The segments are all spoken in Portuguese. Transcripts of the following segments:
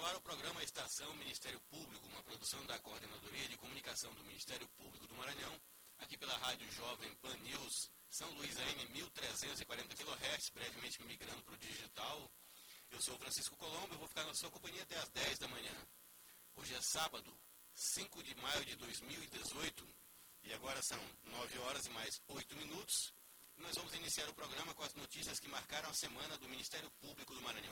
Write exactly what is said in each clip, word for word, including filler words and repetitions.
ar o programa Estação Ministério Público, uma produção da Coordenadoria de Comunicação do Ministério Público do Maranhão, aqui pela Rádio Jovem Pan News, São Luís A M mil trezentos e quarenta quilohertz, brevemente migrando para o digital. Eu sou o Francisco Colombo e vou ficar na sua companhia até às dez da manhã. Hoje é sábado, cinco de maio de dois mil e dezoito, e agora são nove horas e mais oito minutos. E nós vamos iniciar o programa com as notícias que marcaram a semana do Ministério Público do Maranhão.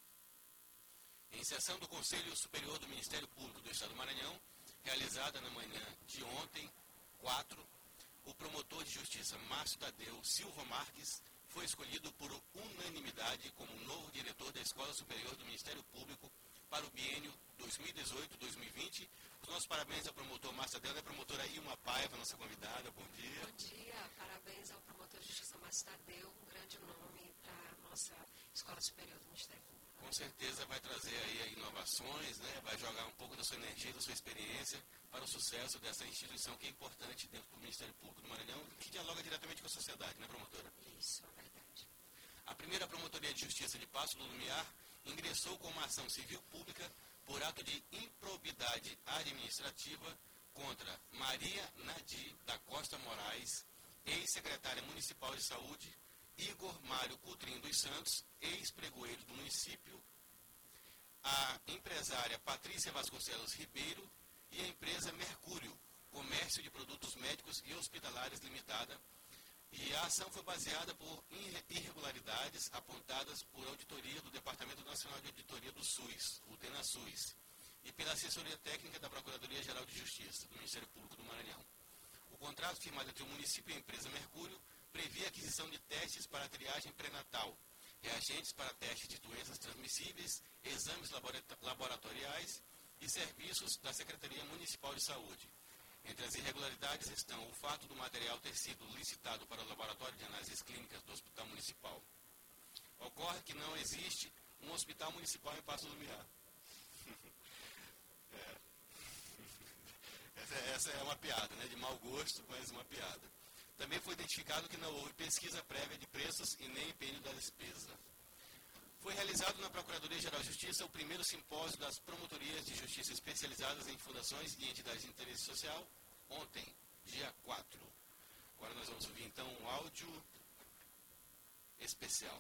Em sessão do Conselho Superior do Ministério Público do Estado do Maranhão, realizada na manhã de ontem, quatro, o promotor de justiça Márcio Tadeu Silva Marques foi escolhido por unanimidade como novo diretor da Escola Superior do Ministério Público para o biênio dois mil e dezoito a dois mil e vinte. Os nossos parabéns ao promotor Márcio Tadeu e à promotora Ilma Paiva, nossa convidada. Bom dia. Bom dia, parabéns ao promotor de justiça Márcio Tadeu, um grande nome para a nossa Escola Superior do Ministério Público. Com certeza vai trazer aí inovações, né? Vai jogar um pouco da sua energia, da sua experiência para o sucesso dessa instituição que é importante dentro do Ministério Público do Maranhão, que dialoga diretamente com a sociedade, né, promotora? Isso, é verdade. A primeira Promotoria de Justiça de Passo do Lumiar ingressou com uma ação civil pública por ato de improbidade administrativa contra Maria Nadir da Costa Moraes, ex-secretária municipal de saúde, Igor Mário Coutrinho dos Santos, ex-pregoeiro do município, a empresária Patrícia Vasconcelos Ribeiro e a empresa Mercúrio, Comércio de Produtos Médicos e Hospitalares Limitada. E a ação foi baseada por irregularidades apontadas por auditoria do Departamento Nacional de Auditoria do SUS, o DENASUS, e pela assessoria técnica da Procuradoria-Geral de Justiça do Ministério Público do Maranhão. O contrato firmado entre o município e a empresa Mercúrio previa a aquisição de testes para triagem pré-natal, reagentes para testes de doenças transmissíveis, exames laboratoriais e serviços da Secretaria Municipal de Saúde. Entre as irregularidades estão o fato do material ter sido licitado para o Laboratório de Análises Clínicas do Hospital Municipal. Ocorre que não existe um hospital municipal em Passo do Lumiar. é. essa, essa é uma piada, né? De mau gosto, mas uma piada. Também foi identificado que não houve pesquisa prévia de preços e nem empenho da despesa. Foi realizado na Procuradoria-Geral de Justiça o primeiro simpósio das promotorias de justiça especializadas em fundações e entidades de interesse social, ontem, dia quatro. Agora nós vamos ouvir então um áudio especial.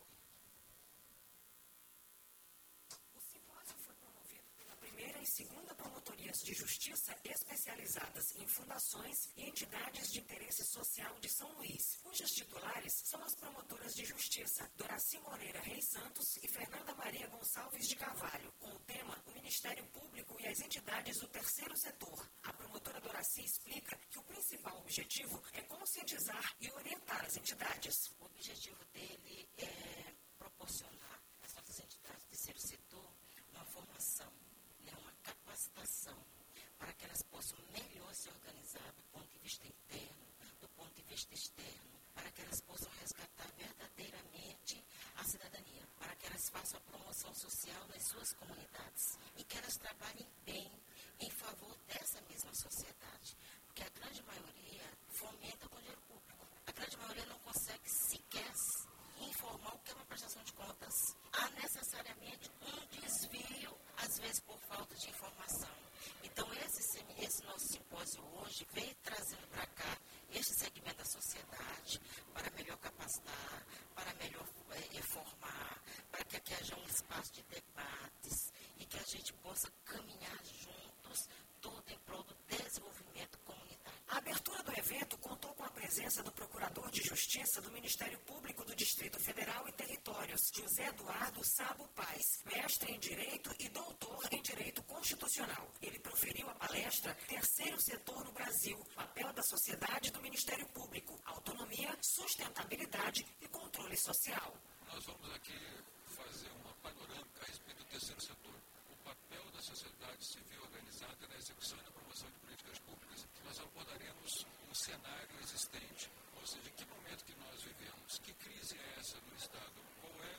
O simpósio foi promovido pela primeira e segunda promotorias de justiça especializadas em fundações e entidades de interesse social de São Luís, cujas titulares são as promotoras de justiça Doraci Moreira Reis Santos e Fernanda Maria Gonçalves de Carvalho, com o tema O Ministério Público e as entidades do terceiro setor. A promotora Doraci explica que o principal objetivo é conscientizar e orientar as entidades. O objetivo dele é proporcionar às nossas entidades do terceiro setor uma formação, né, uma capacitação, para que elas possam melhor se organizar do ponto de vista interno, do ponto de vista externo, para que elas possam resgatar verdadeiramente a cidadania, para que elas façam a promoção social nas suas comunidades e que elas trabalhem bem em favor dessa mesma sociedade, porque a grande maioria fomenta com dinheiro público. A grande maioria não consegue sequer informar o que é uma prestação de contas. Há necessariamente um desvio, às vezes por falta de informação. Então, esse, esse nosso simpósio hoje veio trazendo para cá este segmento da sociedade para melhor capacitar, para melhor é, formar, para que aqui haja um espaço de debates e que a gente possa caminhar juntos, tudo em prol do desenvolvimento comunitário. A abertura do evento contou com a presença do Procurador de Justiça do Ministério Público do Distrito Federal e Territórios, José Eduardo Sabo Paz, mestre em Direito e doutor em Direito Constitucional. Ele proferiu a palestra Terceiro Setor no Brasil, papel da sociedade e do Ministério Público, autonomia, sustentabilidade e controle social. Nós vamos aqui fazer uma panorâmica a respeito do terceiro setor, o papel da sociedade civil organizada na execução e na promoção de políticas públicas. Nós abordaremos um cenário existente, ou seja, que momento que nós vivemos, que crise é essa no Estado, qual é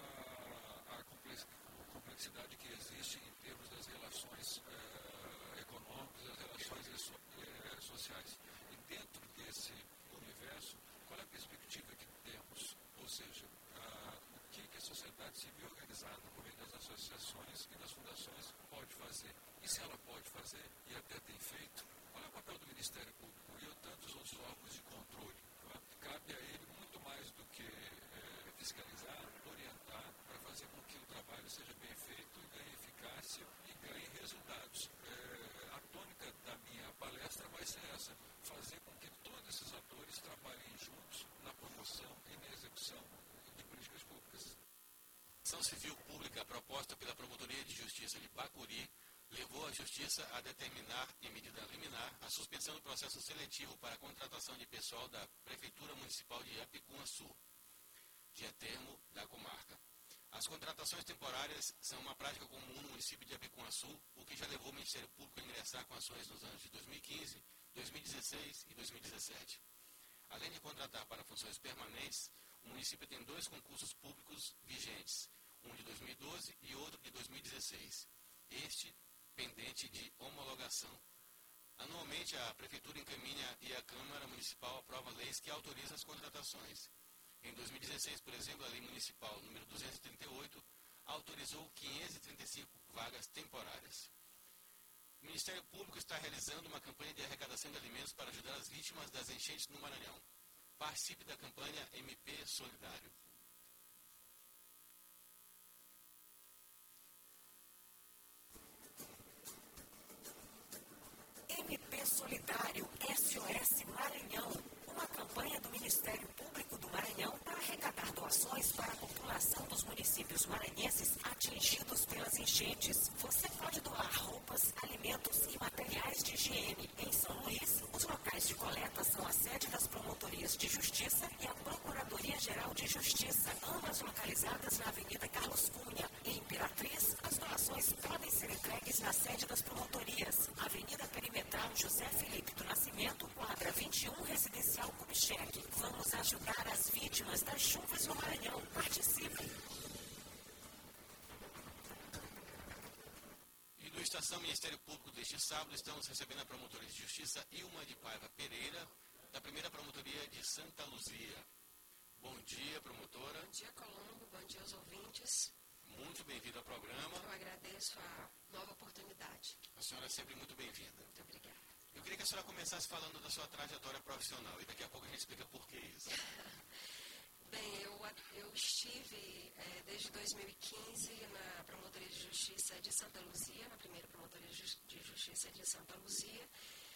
a, a complexidade que existe em termos das relações eh, econômicas, das relações so, eh, sociais. E dentro desse universo, qual é a perspectiva que temos? Ou seja, a, o que, que a sociedade civil organizada por meio das associações e das fundações fazer e até tem feito, qual é o papel do Ministério Público e tantos outros órgãos de controle? Tá? Cabe a ele muito mais do que é, fiscalizar, orientar, para fazer com que o trabalho seja bem feito e ganhe eficácia e ganhe resultados. É, a tônica da minha palestra vai ser essa, fazer com que todos esses atores trabalhem juntos na promoção e na execução de políticas públicas. A ação civil pública proposta pela Promotoria de Justiça de Bacuri levou a Justiça a determinar, em medida liminar, a suspensão do processo seletivo para a contratação de pessoal da Prefeitura Municipal de Apicuaçu, que é termo da comarca. As contratações temporárias são uma prática comum no município de Apicuaçu, o que já levou o Ministério Público a ingressar com ações nos anos de dois mil e quinze, dois mil e dezesseis e dois mil e dezessete. Além de contratar para funções permanentes, o município tem dois concursos públicos vigentes, um de dois mil e doze e outro de dois mil e dezesseis, este pendente de homologação. Anualmente, a Prefeitura encaminha e a Câmara Municipal aprova leis que autorizam as contratações. Em dois mil e dezesseis, por exemplo, a Lei Municipal número duzentos e trinta e oito autorizou quinhentas e trinta e cinco vagas temporárias. O Ministério Público está realizando uma campanha de arrecadação de alimentos para ajudar as vítimas das enchentes no Maranhão. Participe da campanha M P Solidário. M P Solidário S O S Maranhão, uma campanha do Ministério Público do Maranhão para arrecadar doações para a população dos municípios maranhenses atingidos pelas enchentes. Você pode doar roupas, alimentos e materiais de higiene. Em São Luís, os locais de coleta são a sede das Promotorias de Justiça e a Procuradoria-Geral de Justiça, ambas localizadas na Avenida Carlos Cunha. Em Imperatriz, as doações podem ser entregues na sede das promotorias, Avenida Perimetral José Felipe do Nascimento, quadra vinte e um, Residencial Kubitschek. Vamos ajudar as vítimas das chuvas no Maranhão. Participe! E do Estação Ministério Público deste sábado, estamos recebendo a Promotoria de Justiça Ilma de Paiva Pereira, da primeira Promotoria de Santa Luzia. Bom dia, promotora. Bom dia, Colombo. Bom dia aos ouvintes. Muito bem-vindo ao programa. Eu agradeço a nova oportunidade. A senhora é sempre muito bem-vinda. Muito obrigada. Eu queria que a senhora começasse falando da sua trajetória profissional e daqui a pouco a gente explica por que isso. Bem, eu, eu estive é, desde dois mil e quinze na Promotoria de Justiça de Santa Luzia, na primeira Promotoria de Justiça de Santa Luzia,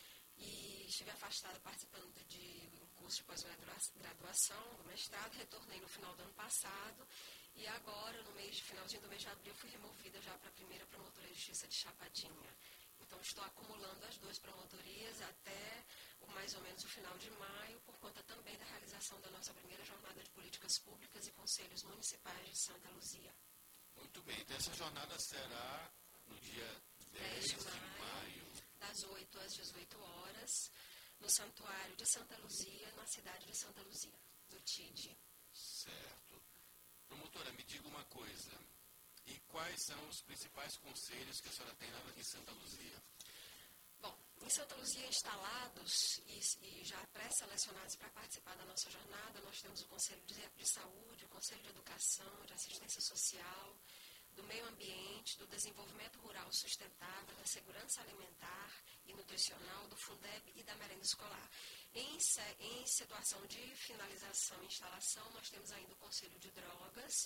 e estive afastada participando de um curso de pós-graduação, do mestrado, retornei no final do ano passado, e agora, no mês de finalzinho do mês de abril, fui removida já para a primeira Promotoria de Justiça de Chapadinha. Então, estou acumulando as duas promotorias até o, mais ou menos o final de maio, por conta também da realização da nossa primeira jornada de políticas públicas e conselhos municipais de Santa Luzia. Muito bem, então essa jornada será no dia dez de maio, das oito às dezoito horas, no Santuário de Santa Luzia, na cidade de Santa Luzia, no T I D. Certo. Promotora, me diga uma coisa. E quais são os principais conselhos que a senhora tem lá em Santa Luzia? Bom, em Santa Luzia, instalados e, e já pré-selecionados para participar da nossa jornada, nós temos o Conselho de, de Saúde, o Conselho de Educação, de Assistência Social, do Meio Ambiente, do Desenvolvimento Rural Sustentável, da Segurança Alimentar e Nutricional, do Fundeb e da Merenda Escolar. Em, em situação de finalização e instalação, nós temos ainda o Conselho de Drogas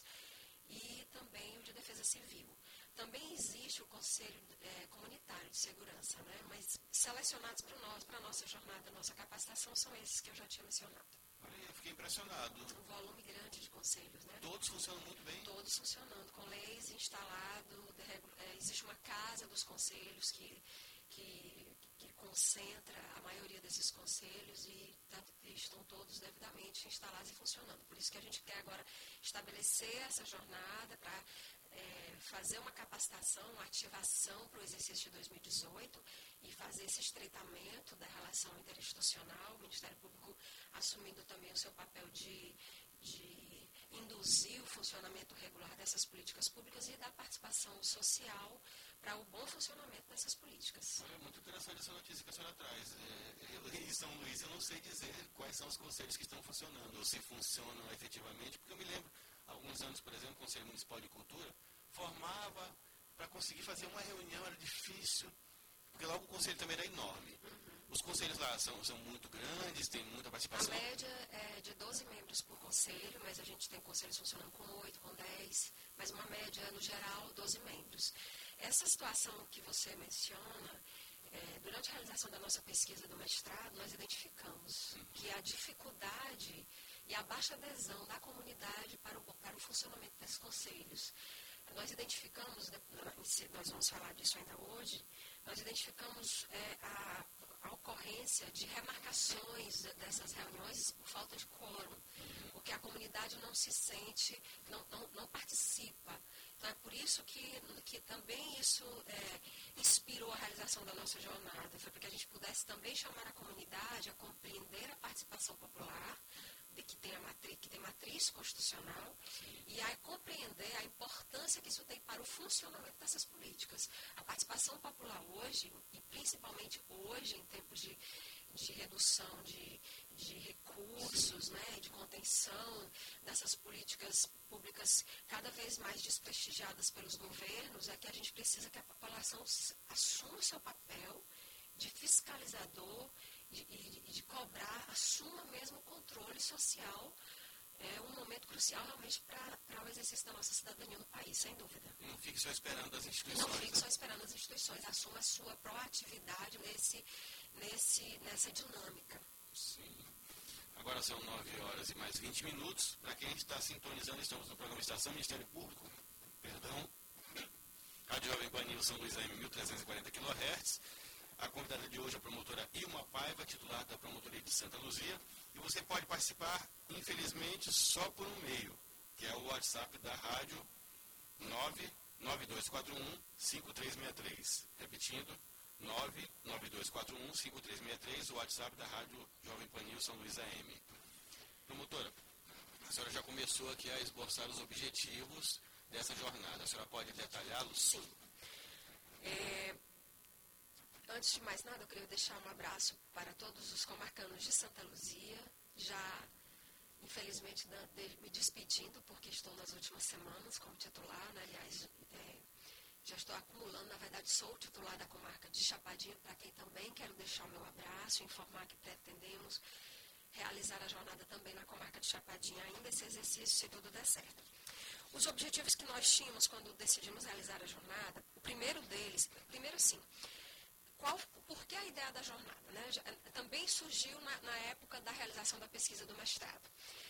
e também o de Defesa Civil. Também existe o Conselho é, Comunitário de Segurança, né? Mas selecionados para nós, para a nossa jornada, nossa capacitação, são esses que eu já tinha mencionado. Olha, eu fiquei impressionado. Um volume grande de conselhos, né? Todos funcionam muito bem? Todos funcionando, com leis, instalado, de, é, existe uma casa dos conselhos que, que, que concentra a maioria desses conselhos e tá, estão todos devidamente instalados e funcionando. Por isso que a gente quer agora estabelecer essa jornada para é, fazer uma capacitação, uma ativação para o exercício de dois mil e dezoito e fazer esse estreitamento da relação interinstitucional, o Ministério Público assumindo também o seu papel de, de induzir o funcionamento regular dessas políticas públicas e da participação social para o bom funcionamento dessas políticas. Olha, é muito interessante essa notícia que a senhora traz. É, eu, em São Luís, eu não sei dizer quais são os conselhos que estão funcionando, ou se funcionam efetivamente, porque eu me lembro, há alguns anos, por exemplo, o Conselho Municipal de Cultura formava para conseguir fazer uma reunião, era difícil, porque logo o conselho também era enorme. Os conselhos lá são, são muito grandes, tem muita A participação. média é de doze membros por conselho, mas a gente tem conselhos funcionando com oito, com dez, mas uma média, no geral, doze membros. Essa situação que você menciona, é, durante a realização da nossa pesquisa do mestrado, nós identificamos que a dificuldade e a baixa adesão da comunidade para o, para o funcionamento desses conselhos. Nós identificamos, nós vamos falar disso ainda hoje, nós identificamos é, a, a ocorrência de remarcações dessas reuniões por falta de quórum, porque a comunidade não se sente, não, não, não participa. Então é por isso que, que também isso é, inspirou a realização da nossa jornada, foi para que a gente pudesse também chamar a comunidade a compreender a participação popular, de que tem a matriz, que tem matriz constitucional, e a compreender a importância que isso tem para o funcionamento dessas políticas. A participação popular hoje, e principalmente hoje, em tempos de, de redução de, de recursos, né, de contenção dessas políticas públicas cada vez mais desprestigiadas pelos governos, é que a gente precisa que a população assuma o seu papel de fiscalizador e de, de, de cobrar, assuma mesmo o controle social. É um momento crucial realmente para o exercício da nossa cidadania no país, sem dúvida. Não fique só esperando as instituições. Não fique só esperando as instituições, assuma a sua proatividade nesse, nesse, nessa dinâmica. Sim. Agora são nove horas e mais vinte minutos. Para quem está sintonizando, estamos no programa Estação Ministério Público, perdão, Rádio Jovem Pan News São Luís A M mil trezentos e quarenta quilohertz. A convidada de hoje é a promotora Ilma Paiva, titular da Promotoria de Santa Luzia. E você pode participar, infelizmente, só por um meio, que é o WhatsApp da rádio nove nove dois quatro um cinco três seis três. Repetindo, nove nove dois quatro um cinco três seis três, o WhatsApp da rádio Jovem Pan News São Luís A M. Promotora, a senhora já começou aqui a esboçar os objetivos dessa jornada. A senhora pode detalhá-los? Sim. É... Antes de mais nada, eu queria deixar um abraço para todos os comarcanos de Santa Luzia, já, infelizmente, me despedindo, porque estou nas últimas semanas como titular, né? Aliás, é, já estou acumulando, na verdade, sou titular da comarca de Chapadinha, para quem também quero deixar o meu abraço, informar que pretendemos realizar a jornada também na comarca de Chapadinha, ainda esse exercício, se tudo der certo. Os objetivos que nós tínhamos quando decidimos realizar a jornada, o primeiro deles, primeiro sim, Qual, por que a ideia da jornada? Né? Já, também surgiu na, na época da realização da pesquisa do mestrado.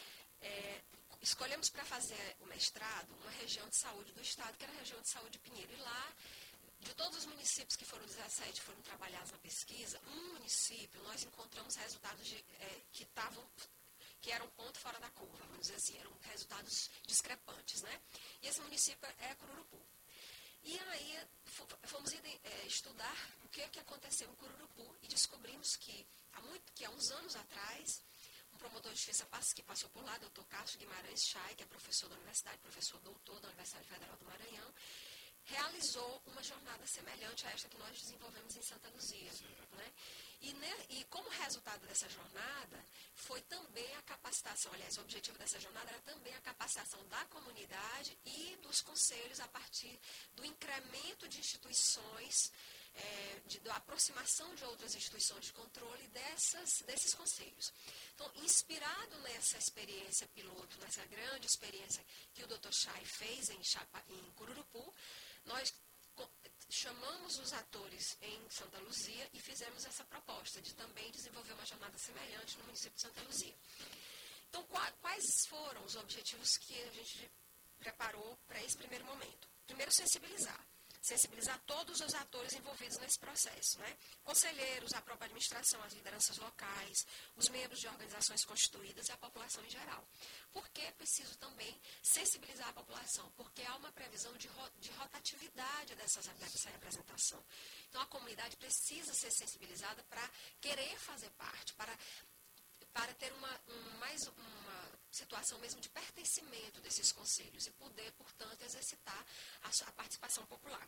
É, escolhemos para fazer o mestrado uma região de saúde do estado, que era a região de saúde de Pinheiro. E lá, de todos os municípios que foram dezessete, foram trabalhados na pesquisa, um município nós encontramos resultados de, é, que estavam, que eram ponto fora da curva, vamos dizer assim, eram resultados discrepantes, né? E esse município é Cururupu. E aí fomos é, estudar o que, que aconteceu em Cururupu e descobrimos que há, muito, que há uns anos atrás, um promotor de justiça que passou por lá, doutor Cássio Guimarães Chay, que é professor da universidade, professor doutor da Universidade Federal do Maranhão, realizou uma jornada semelhante a esta que nós desenvolvemos em Santa Luzia. Né? E, ne, e como resultado dessa jornada, foi também a capacitação, aliás, o objetivo dessa jornada era também a capacitação da comunidade e dos conselhos a partir do incremento de instituições, é, de, da aproximação de outras instituições de controle dessas, desses conselhos. Então, inspirado nessa experiência piloto, nessa grande experiência que o doutor Chay fez em, Chapa, em Cururupu, nós chamamos os atores em Santa Luzia e fizemos essa proposta de também desenvolver uma jornada semelhante no município de Santa Luzia. Então, quais foram os objetivos que a gente preparou para esse primeiro momento? Primeiro, sensibilizar. Sensibilizar todos os atores envolvidos nesse processo, né? Conselheiros, a própria administração, as lideranças locais, os membros de organizações constituídas e a população em geral. Por que é preciso também sensibilizar a população? Porque há uma previsão de, ro de rotatividade dessas, dessa representação. Então, a comunidade precisa ser sensibilizada para querer fazer parte, para, para ter uma, um, mais uma situação mesmo de pertencimento desses conselhos e poder, portanto, exercitar a, a participação popular.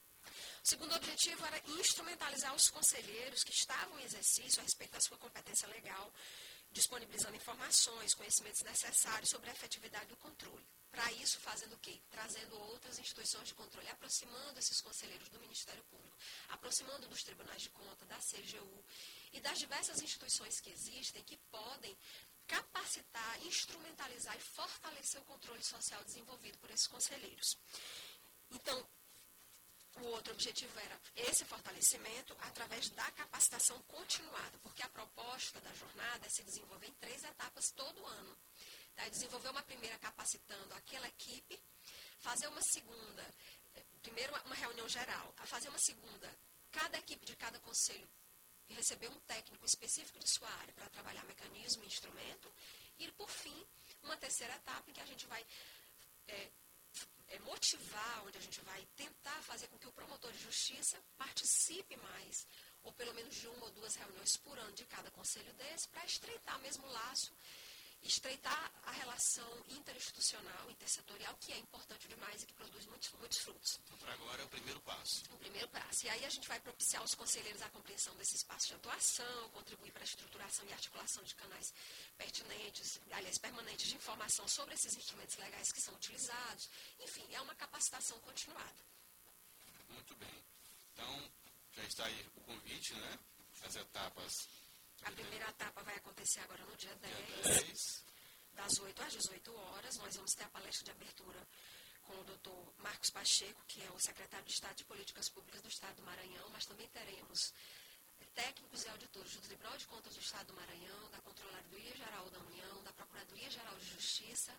O segundo objetivo era instrumentalizar os conselheiros que estavam em exercício a respeito da sua competência legal disponibilizando informações, conhecimentos necessários sobre a efetividade do controle. Para isso, fazendo o quê? Trazendo outras instituições de controle, aproximando esses conselheiros do Ministério Público, aproximando dos tribunais de conta, da C G U e das diversas instituições que existem que podem capacitar, instrumentalizar e fortalecer o controle social desenvolvido por esses conselheiros. Então, o outro objetivo era esse fortalecimento através da capacitação continuada, porque a proposta da jornada é se desenvolver em três etapas todo ano. Tá? Desenvolver uma primeira capacitando aquela equipe, fazer uma segunda, primeiro uma reunião geral, a fazer uma segunda, cada equipe de cada conselho receber um técnico específico de sua área para trabalhar mecanismo e instrumento, e por fim, uma terceira etapa em que a gente vai é, é, motivar, onde a gente vai tentar fazer com que o promotor de justiça participe mais, ou pelo menos de uma ou duas reuniões por ano de cada conselho desse, para estreitar mesmo o laço, estreitar a relação interinstitucional, intersetorial, que é importante demais e que produz muitos, muitos frutos. Então, para agora é o primeiro passo. O primeiro passo. E aí a gente vai propiciar aos conselheiros a compreensão desse espaço de atuação, contribuir para a estruturação e articulação de canais pertinentes, aliás, permanentes de informação sobre esses instrumentos legais que são utilizados. Enfim, é uma capacitação continuada. Muito bem. Então, já está aí o convite, né? As etapas. A primeira etapa vai acontecer agora no dia dez, dia dez, das oito às dezoito horas. Nós vamos ter a palestra de abertura com o doutor Marcos Pacheco, que é o secretário de Estado de Políticas Públicas do Estado do Maranhão, mas também teremos técnicos e auditores do Tribunal de Contas do Estado do Maranhão, da Controladoria Geral da União, da Procuradoria Geral de Justiça,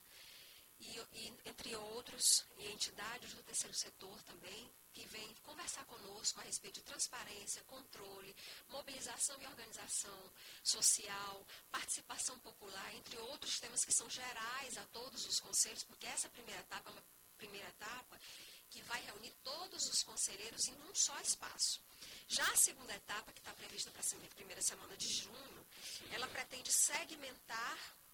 e, e entre outros, e entidades do terceiro setor também, que vêm conversar conosco a respeito de transparência, controle, mobilização e organização social, participação popular, entre outros temas que são gerais a todos os conselhos, porque essa primeira etapa é uma primeira etapa que vai reunir todos os conselheiros em um só espaço. Já a segunda etapa, que está prevista para a primeira semana de junho, ela pretende segmentar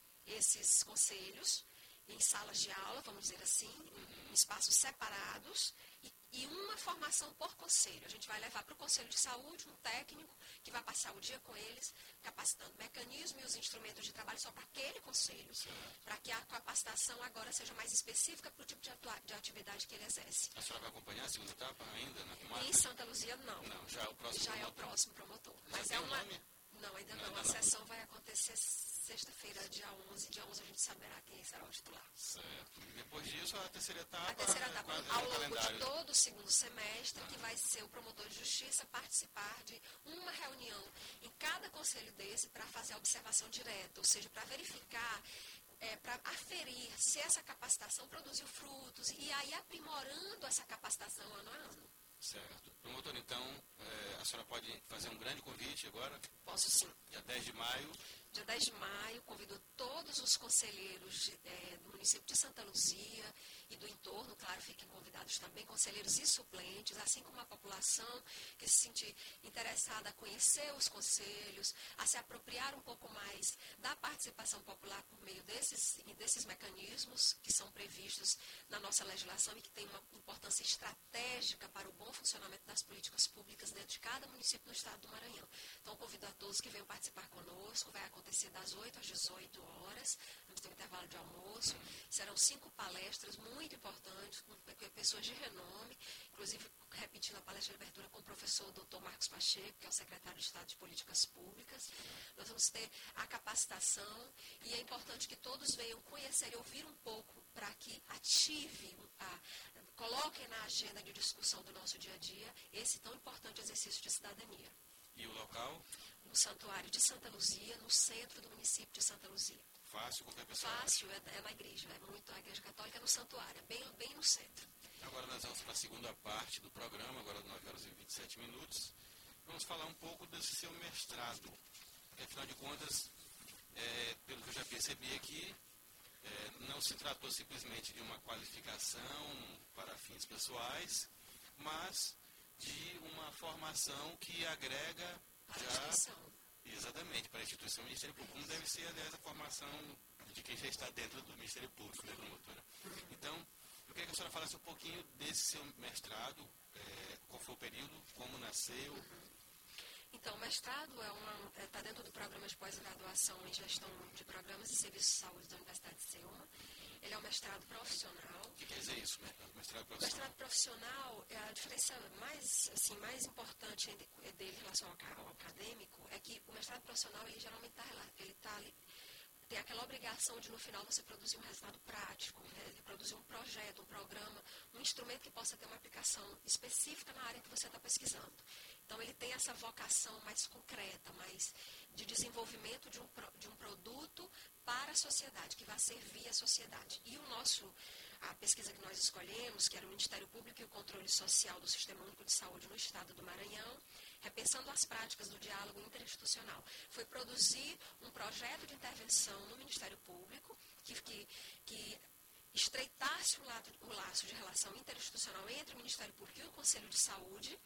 esses conselhos em salas de aula, vamos dizer assim, em espaços separados, e, e uma formação por conselho. A gente vai levar para o Conselho de Saúde um técnico que vai passar o dia com eles, capacitando o mecanismo e os instrumentos de trabalho só para aquele conselho, para que a capacitação agora seja mais específica para o tipo de, atua- de atividade que ele exerce. A senhora vai acompanhar a segunda etapa ainda na comarca? Em Santa Luzia, não. Não, já é o próximo Já promotor. é o próximo promotor. Já Mas tem é um uma... nome? Não, ainda Não, não. ainda A não. sessão vai acontecer sexta-feira, dia onze. Dia onze a gente saberá quem será o titular. Certo. Depois disso, a terceira etapa. A terceira é etapa, quase ao no longo calendário. de todo o segundo semestre, que vai ser o promotor de justiça participar de uma reunião em cada conselho desse para fazer a observação direta, ou seja, para verificar, é, para aferir se essa capacitação produziu frutos e aí aprimorando essa capacitação ano a ano. Certo. Promotor, então, é, a senhora pode fazer um grande convite agora, Posso sim. dia dez de maio. Dia dez de maio, convido todos os conselheiros de, é, do município de Santa Luzia e do entorno, claro, fiquem convidados também, conselheiros e suplentes, assim como a população que se sentir interessada a conhecer os conselhos, a se apropriar um pouco mais da participação popular por meio desses, desses mecanismos que são previstos na nossa legislação e que tem uma importância estratégica para o bom funcionamento das políticas públicas dentro de cada município do estado do Maranhão. Então, convido a todos que venham participar conosco, vai acontecer das oito às dezoito horas, vamos ter um intervalo de almoço, serão cinco palestras muito importantes, com pessoas de renome, inclusive repetindo a palestra de abertura com o professor doutor Marcos Pacheco, que é o secretário de Estado de Políticas Públicas. Nós vamos ter a capacitação e é importante que todos venham conhecer e ouvir um pouco para que ative, a, coloquem na agenda de discussão do nosso dia a dia esse tão importante exercício de cidadania. E o local? No Santuário de Santa Luzia, no centro do município de Santa Luzia. Fácil, qualquer pessoa. Fácil, é, é na igreja, é muito a igreja católica no santuário, é bem, bem no centro. Agora nós vamos para a segunda parte do programa, agora nove horas e vinte e sete minutos. Vamos falar um pouco desse seu mestrado. Porque, afinal de contas, é, pelo que eu já percebi aqui, é, não se tratou simplesmente de uma qualificação para fins pessoais, mas de uma formação que agrega Para a já... instituição. Exatamente, para a instituição do Ministério Público, como deve ser, aliás, a formação de quem já está dentro do Ministério Público, né, promotora? Então, eu queria que a senhora falasse um pouquinho desse seu mestrado, é, qual foi o período, como nasceu. Então, o mestrado está é uma, é, tá dentro do programa de pós-graduação em gestão de programas e serviços de saúde da Universidade de Selma. Ele é um mestrado profissional. O que quer dizer isso, mestrado profissional? Mestrado profissional, a diferença mais, assim, mais importante dele em relação ao, ao acadêmico é que o mestrado profissional, ele geralmente tá, ele tá, tem aquela obrigação de, no final, você produzir um resultado prático, né? Produzir um projeto, um programa, um instrumento que possa ter uma aplicação específica na área que você está pesquisando. Então, ele tem essa vocação mais concreta, mais de desenvolvimento de um, de um produto para a sociedade, que vai servir a sociedade. E o nosso, a pesquisa que nós escolhemos, que era o Ministério Público e o Controle Social do Sistema Único de Saúde no Estado do Maranhão, repensando as práticas do diálogo interinstitucional, foi produzir um projeto de intervenção no Ministério Público, que, que, que estreitasse o, lado, o laço de relação interinstitucional entre o Ministério Público e o Conselho de Saúde,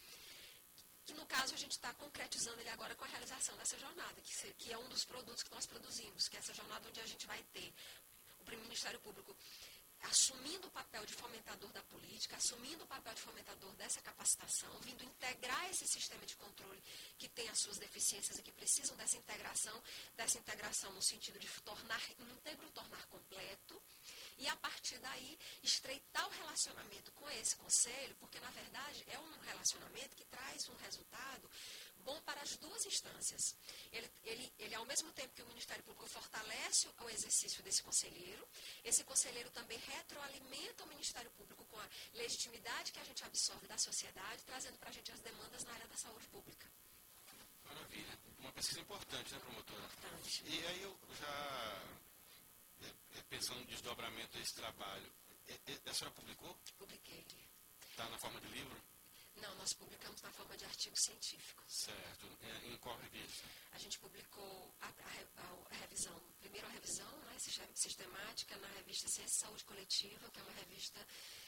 que no caso a gente está concretizando ele agora com a realização dessa jornada, que, se, que é um dos produtos que nós produzimos, que é essa jornada onde a gente vai ter o Ministério Público assumindo o papel de fomentador da política, assumindo o papel de fomentador dessa capacitação, vindo integrar esse sistema de controle que tem as suas deficiências e que precisam dessa integração, dessa integração no sentido de tornar íntegro, tornar completo, e a partir daí estreitar o relacionamento com esse conselho, porque na verdade é um relacionamento que traz um resultado bom para as duas instâncias. Ele, ele, ele, ao mesmo tempo que o Ministério Público fortalece o exercício desse conselheiro, esse conselheiro também retroalimenta o Ministério Público com a legitimidade que a gente absorve da sociedade, trazendo para a gente as demandas na área da saúde pública. Maravilha. Uma pesquisa importante, né, promotora? Importante. E aí eu já, pensando no desdobramento desse trabalho, a senhora publicou? Publiquei. Está na forma de livro? Não, nós publicamos na forma de artigo científico. Certo. Em qual revista? A gente publicou a, a, a revisão, primeiro a revisão, né, sistemática, na revista Ciência e Saúde Coletiva, que é uma revista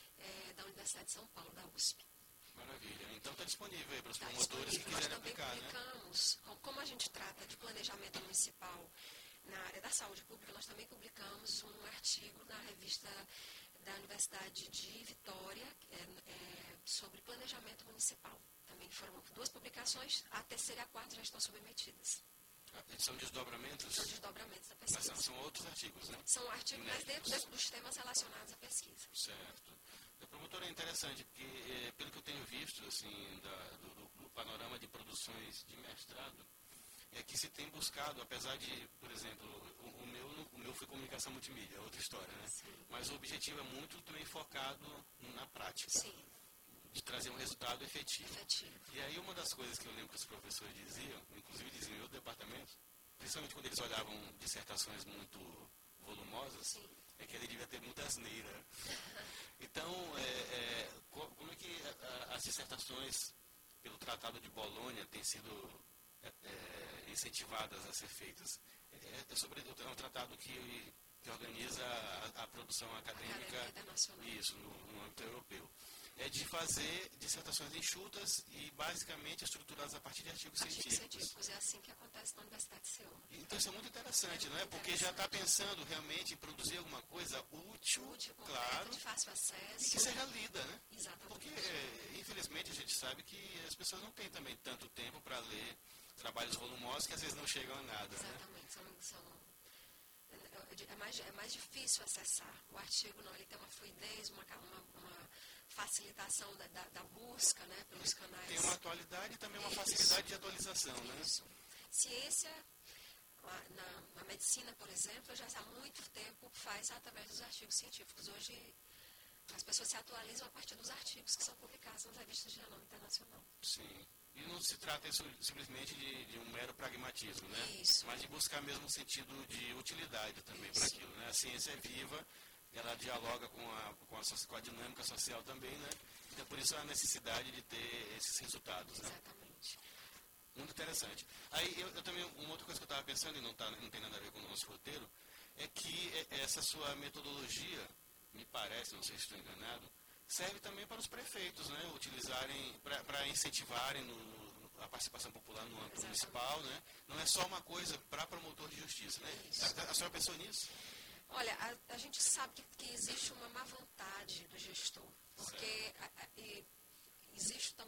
é, da Universidade de São Paulo, da U S P. Maravilha. Então está disponível aí para os tá promotores que quiserem aplicar, né? Nós também publicamos, né? Como a gente trata de planejamento municipal na área da saúde pública, nós também publicamos um artigo na revista da Universidade de Vitória, é, é, sobre planejamento municipal. Também foram duas publicações, a terceira e a quarta já estão submetidas. Ah, são desdobramentos? São desdobramentos da pesquisa. Mas são, são outros artigos, né? São artigos, mas dentro, dentro dos temas relacionados à pesquisa. Certo. A promotora é interessante, porque é, pelo que eu tenho visto, assim, da, do, do panorama de produções de mestrado, é que se tem buscado, apesar de, por exemplo, o, o, meu, o meu foi comunicação multimídia, é outra história, né? Sim. Mas o objetivo é muito também focado na prática. Sim. De trazer um resultado efetivo. efetivo. E aí uma das coisas que eu lembro que os professores diziam, inclusive diziam em meu departamento, principalmente quando eles olhavam dissertações muito volumosas, Sim. é que ele devia ter muita asneira. Então, é, é, como é que a, as dissertações pelo Tratado de Bolonha têm sido é, é, incentivadas a ser feitas? É, é, sobre, é um tratado que, que organiza a, a produção acadêmica, isso, no, no âmbito europeu. É de fazer dissertações enxutas e basicamente estruturadas a partir de artigos, artigos científicos. científicos. É assim que acontece na Universidade de Selma. Então isso é muito interessante, é não é? Porque já está pensando realmente em produzir alguma coisa útil, útil claro, de fácil acesso. E que seja lida, né? Exatamente. Porque, é, infelizmente, a gente sabe que as pessoas não têm também tanto tempo para ler trabalhos volumosos que às vezes não chegam a nada. Exatamente. Né? São, são, é, mais, é mais difícil acessar. O artigo não, ele tem uma fluidez, uma, uma, uma facilitação da, da, da busca, né, pelos canais. Tem uma atualidade e também uma Isso. facilidade de atualização, Isso. né? Ciência, na, na medicina, por exemplo, já há muito tempo faz através dos artigos científicos. Hoje, as pessoas se atualizam a partir dos artigos que são publicados nas revistas de renome internacional. Sim. E não se trata isso simplesmente de, de um mero pragmatismo, né? Isso. Mas de buscar mesmo um sentido de utilidade também para aquilo, né? A ciência é viva, ela dialoga com a, com a, com a dinâmica social também, né? Então, por isso a necessidade de ter esses resultados, né? Exatamente. Muito interessante. Aí, eu, eu também, uma outra coisa que eu estava pensando, e não, tá, não tem nada a ver com o nosso roteiro, é que essa sua metodologia, me parece, não sei se estou enganado, serve também para os prefeitos, né? Utilizarem, para incentivarem no, no, a participação popular no âmbito municipal, né? Não é só uma coisa para promotor de justiça, né? A, a senhora pensou nisso? Olha, a, a gente sabe que, que existe uma má vontade do gestor, porque a, a, e existe também aquela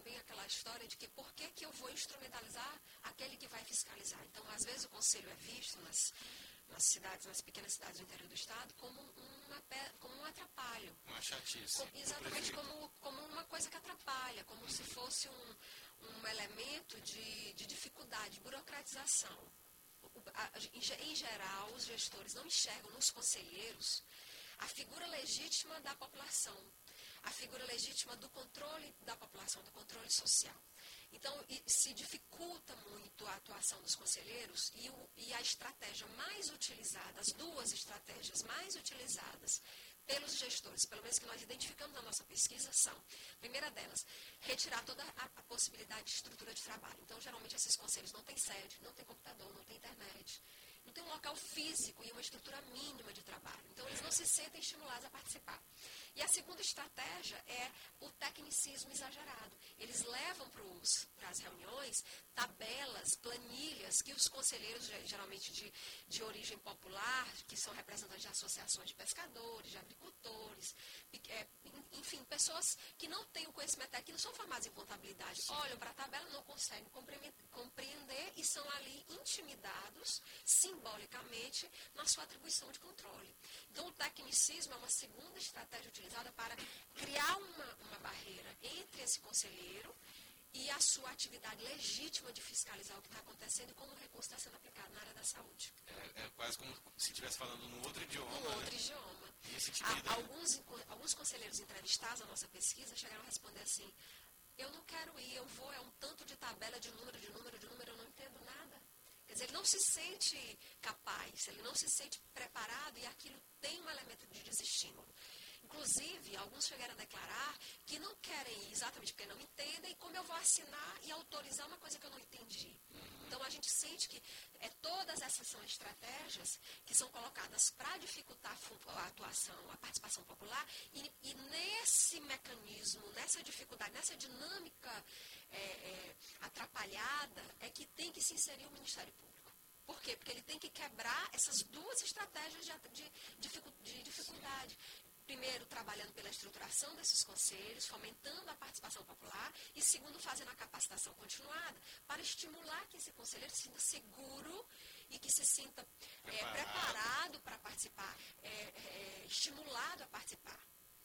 aquela história de que por que, que eu vou instrumentalizar aquele que vai fiscalizar. Então, às vezes, o conselho é visto nas, nas cidades, nas pequenas cidades do interior do estado, como, uma, como um atrapalho. Uma chatice. Com, exatamente, como, como uma coisa que atrapalha, como se fosse um, um elemento de, de dificuldade, de burocratização. O, a, em, em geral, os gestores não enxergam nos conselheiros a figura legítima da população, a figura legítima do controle da população, do controle social. Então, se dificulta muito a atuação dos conselheiros e, o, e a estratégia mais utilizada, as duas estratégias mais utilizadas pelos gestores, pelo menos que nós identificamos na nossa pesquisa, são, a primeira delas, retirar toda a, a possibilidade de estrutura de trabalho. Então, geralmente, esses conselhos não têm sede, não têm computador, não têm internet, não tem um local físico e uma estrutura mínima de trabalho. Então, eles não se sentem estimulados a participar. E a segunda estratégia é o tecnicismo exagerado. Eles levam para as reuniões tabelas, planilhas que os conselheiros, geralmente de, de origem popular, que são representantes de associações de pescadores, de agricultores, é, enfim, pessoas que não têm o conhecimento técnico, que não são formadas em contabilidade, olham para a tabela, não conseguem compreender e são ali intimidados simbolicamente na sua atribuição de controle. Então, o tecnicismo é uma segunda estratégia utilizada para criar uma, uma barreira entre esse conselheiro e a sua atividade legítima de fiscalizar o que está acontecendo e como o recurso está sendo aplicado na área da saúde. É, é quase como se estivesse falando num outro idioma. Num né? outro idioma. E esse intimida, Há, alguns, alguns conselheiros entrevistados na nossa pesquisa chegaram a responder assim, eu não quero ir, eu vou, é um tanto de tabela de número, de número, de número, eu não entendo nada. Quer dizer, ele não se sente capaz, ele não se sente preparado e aquilo tem um elemento de desestímulo. Inclusive, alguns chegaram a declarar que não querem ir exatamente porque não entendem e como eu vou assinar e autorizar uma coisa que eu não entendi. Então, a gente sente que é, todas essas são estratégias que são colocadas para dificultar a atuação, a participação popular e, e nesse mecanismo, nessa dificuldade, nessa dinâmica é, é, atrapalhada é que tem que se inserir o Ministério Público. Por quê? Porque ele tem que quebrar essas duas estratégias de, de, de dificuldade. Primeiro, trabalhando pela estruturação desses conselhos, fomentando a participação popular e, segundo, fazendo a capacitação continuada para estimular que esse conselheiro se sinta seguro e que se sinta preparado, é, preparado para participar, é, é, estimulado a participar.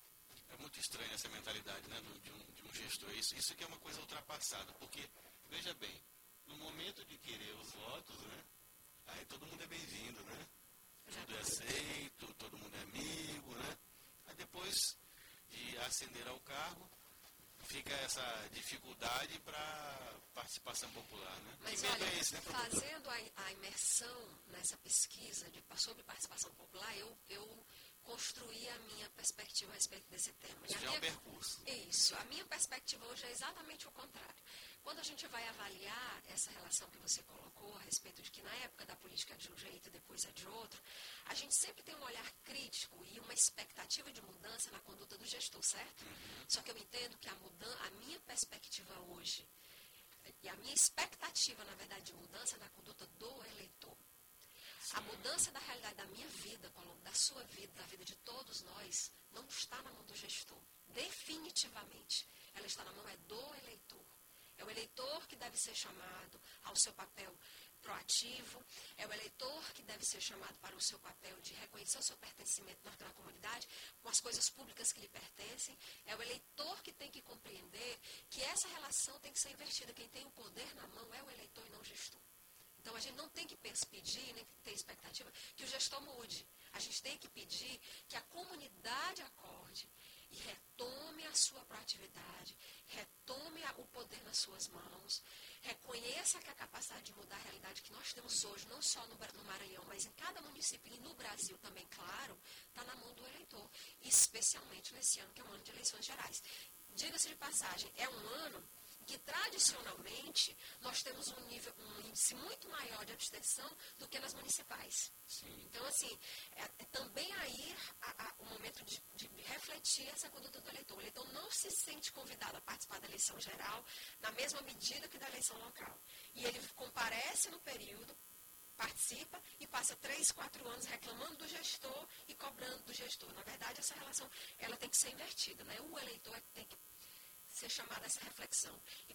É muito estranha essa mentalidade, né, de, um, de um gestor. Isso, isso aqui é uma coisa ultrapassada, porque, veja bem, no momento de querer os votos, né, aí todo mundo é bem-vindo, né? Tudo é aceito, todo mundo é amigo, né? Aí depois de ascender ao cargo, fica essa dificuldade para participação popular, né? Mas que olha, é esse, né, fazendo a, a imersão nessa pesquisa de, sobre participação popular, eu, eu construí a minha perspectiva a respeito desse tema. Isso e a já minha, é um percurso. Isso, a minha perspectiva hoje é exatamente o contrário. Quando a gente vai avaliar essa relação que você colocou a respeito de que na época da política é de um jeito e depois é de outro, a gente sempre tem um olhar crítico e uma expectativa de mudança na conduta do gestor, certo? Uhum. Só que eu entendo que a, mudan a minha perspectiva hoje e a minha expectativa, na verdade, de mudança é na conduta do eleitor. Sim. A mudança da realidade da minha vida, Paulo, da sua vida, da vida de todos nós, não está na mão do gestor. Definitivamente. Ela está na mão é do eleitor. É o eleitor que deve ser chamado ao seu papel proativo, é o eleitor que deve ser chamado para o seu papel de reconhecer o seu pertencimento na, na comunidade, com as coisas públicas que lhe pertencem, é o eleitor que tem que compreender que essa relação tem que ser invertida. Quem tem o poder na mão é o eleitor e não o gestor. Então, a gente não tem que pedir, nem ter expectativa que o gestor mude. A gente tem que pedir que a comunidade acorde e retome a sua proatividade, retome o poder nas suas mãos, reconheça que a capacidade de mudar a realidade que nós temos hoje, não só no, no Maranhão, mas em cada município e no Brasil também, claro, está na mão do eleitor, especialmente nesse ano, que é um ano de eleições gerais. Diga-se de passagem, é um ano que tradicionalmente nós temos um nível, um índice muito maior de abstenção do que nas municipais. Sim. Então, assim, é, é também aí a, a, o momento de, de refletir essa conduta do eleitor. O eleitor não se sente convidado a participar da eleição geral na mesma medida que da eleição local. E ele comparece no período, participa e passa três, quatro anos reclamando do gestor e cobrando do gestor. Na verdade, essa relação ela tem que ser invertida, né? O eleitor é que tem que ser chamado a essa reflexão. E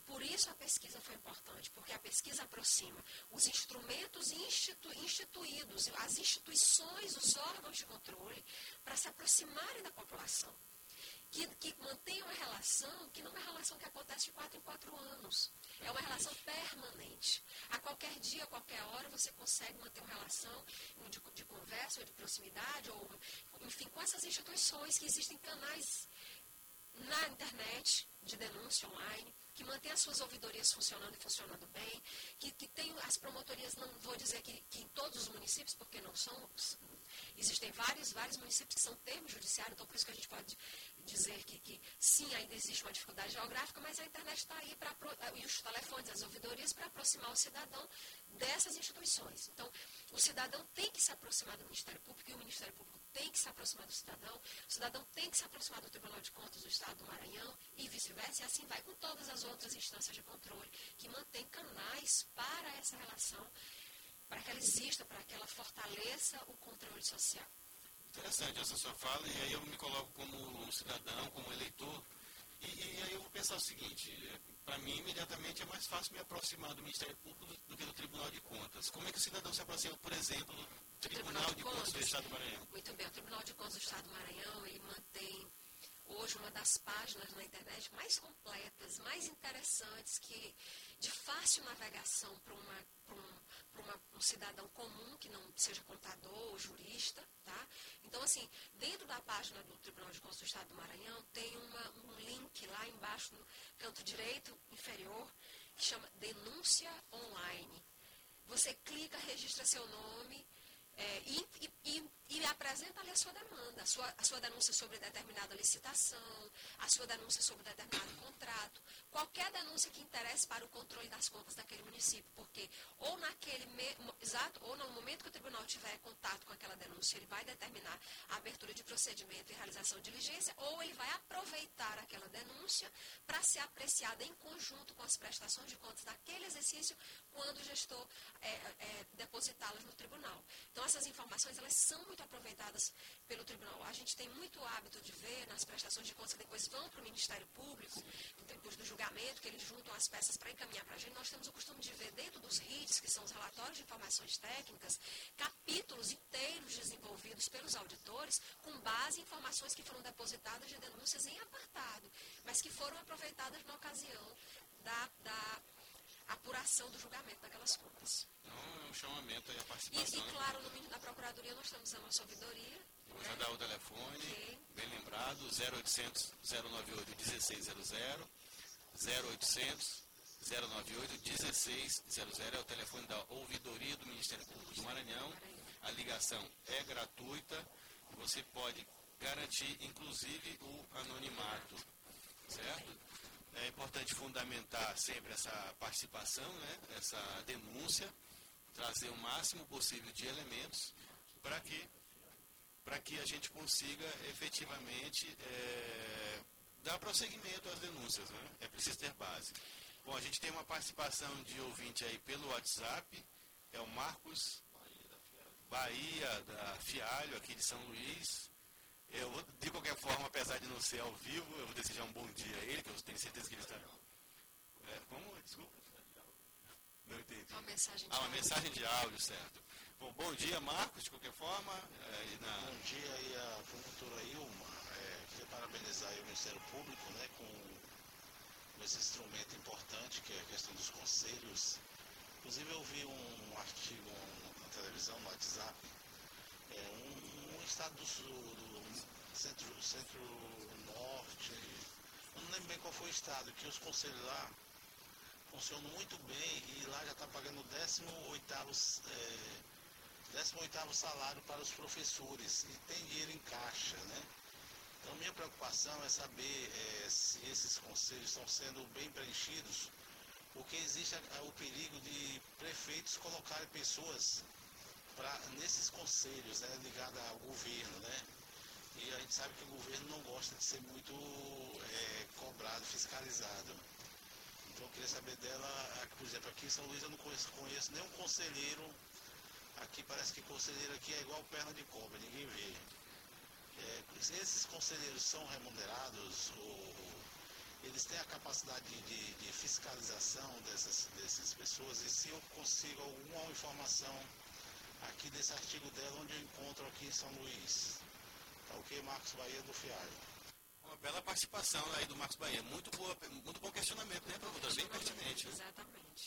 por isso a pesquisa foi importante, porque a pesquisa aproxima os instrumentos institu, instituídos, as instituições, os órgãos de controle, para se aproximarem da população. Que, que mantenham uma relação, que não é uma relação que acontece de quatro em quatro anos. É uma relação permanente. A qualquer dia, a qualquer hora, você consegue manter uma relação de, de conversa ou de proximidade, ou, enfim, com essas instituições que existem canais na internet de denúncia online, que mantém as suas ouvidorias funcionando e funcionando bem, que, que tem as promotorias, não vou dizer que, que em todos os municípios, porque não são, existem vários, vários municípios que são termos judiciários, então por isso que a gente pode dizer que, que sim, ainda existe uma dificuldade geográfica, mas a internet está aí, pra, e os telefones, as ouvidorias, para aproximar o cidadão dessas instituições. Então, o cidadão tem que se aproximar do Ministério Público e o Ministério Público tem que se aproximar do cidadão, o cidadão tem que se aproximar do Tribunal de Contas do Estado do Maranhão e vice-versa, e assim vai com todas as outras instâncias de controle que mantêm canais para essa relação, para que ela exista, para que ela fortaleça o controle social. Interessante essa sua fala, e aí eu me coloco como um cidadão, como eleitor, e, e aí eu vou pensar o seguinte, para mim imediatamente é mais fácil me aproximar do Ministério Público do, do que do Tribunal de Contas. Como é que o cidadão se aproxima, por exemplo, do Tribunal, Tribunal de, de Contas, Contas do Estado do Maranhão? Muito bem, o Tribunal de Contas do Estado do Maranhão, ele mantém hoje uma das páginas na internet mais completas, mais interessantes, que de fácil navegação para uma, para um, para uma, um cidadão comum, que não seja contador ou jurista, tá? Então, assim, dentro da página do Tribunal de Contas do Estado do Maranhão, tem uma, um link lá embaixo, no canto direito inferior, que chama Denúncia Online. Você clica, registra seu nome, É, e, e, e apresenta ali a sua demanda, a sua, a sua denúncia sobre determinada licitação, a sua denúncia sobre determinado contrato, qualquer denúncia que interesse para o controle das contas daquele município, porque ou naquele me, exato, ou no momento que o tribunal tiver contato com aquela denúncia, ele vai determinar a abertura de procedimento e realização de diligência, ou ele vai aproveitar aquela denúncia para ser apreciada em conjunto com as prestações de contas daquele exercício, quando o gestor é, é, depositá-las no tribunal. Então, essas informações, elas são muito aproveitadas pelo tribunal. A gente tem muito hábito de ver nas prestações de contas que depois vão para o Ministério Público, depois do julgamento, que eles juntam as peças para encaminhar para a gente. Nós temos o costume de ver dentro dos R I Ts, que são os relatórios de informações técnicas, capítulos inteiros desenvolvidos pelos auditores com base em informações que foram depositadas de denúncias em apartado, mas que foram aproveitadas na ocasião da, da apuração do julgamento daquelas contas. Então, é um chamamento aí à E, participação. e claro, no, na Procuradoria nós temos a nossa ouvidoria. Vou já dar o telefone, Okay. bem lembrado, zero oitocentos, zero noventa e oito, dezesseis zero zero, zero oitocentos, zero noventa e oito, dezesseis zero zero, é o telefone da ouvidoria do Ministério Público do Maranhão. A ligação é gratuita, você pode garantir, inclusive, o anonimato, certo? É importante fundamentar sempre essa participação, né, essa denúncia, trazer o máximo possível de elementos para que, para que a gente consiga efetivamente é, dar prosseguimento às denúncias, né? É preciso ter base. Bom, a gente tem uma participação de ouvinte aí pelo WhatsApp, é o Marcos Bahia, da Fialho, aqui de São Luís. Eu, de qualquer forma, apesar de não ser ao vivo, eu vou desejar um bom dia a ele, que eu tenho certeza que ele está... É, como? Desculpa. Não entendi. Uma mensagem de Ah, uma áudio. mensagem de áudio, certo. Bom, bom dia, Marcos, de qualquer forma. É, na... Bom dia aí a promotora Ilma. É, queria parabenizar aí o Ministério Público, né, com, com esse instrumento importante que é a questão dos conselhos. Inclusive eu vi um, um artigo na televisão, no WhatsApp, é, um, um estado do sul, do centro, centro-norte, eu não lembro bem qual foi o estado, que os conselhos lá funcionam muito bem e lá já está pagando o décimo oitavo salário para os professores e tem dinheiro em caixa, né? Então minha preocupação é saber é, se esses conselhos estão sendo bem preenchidos, porque existe a, a, o perigo de prefeitos colocarem pessoas pra, nesses conselhos, né, ligadas ao governo, né? E a gente sabe que o governo não gosta de ser muito é, cobrado, fiscalizado. Então eu queria saber dela, por exemplo, aqui em São Luís eu não conheço, conheço nenhum conselheiro, aqui parece que conselheiro aqui é igual perna de cobra, ninguém vê. É, esses conselheiros são remunerados ou eles têm a capacidade de, de, de fiscalizar dessas, dessas pessoas e se eu consigo alguma informação aqui desse artigo dela, onde eu encontro aqui em São Luís. Tá ok, Marcos Bahia do Fialho. Uma bela participação aí do Marcos Bahia. Muito, boa, muito bom questionamento, né, promotor? Bem pertinente. Né? Exatamente.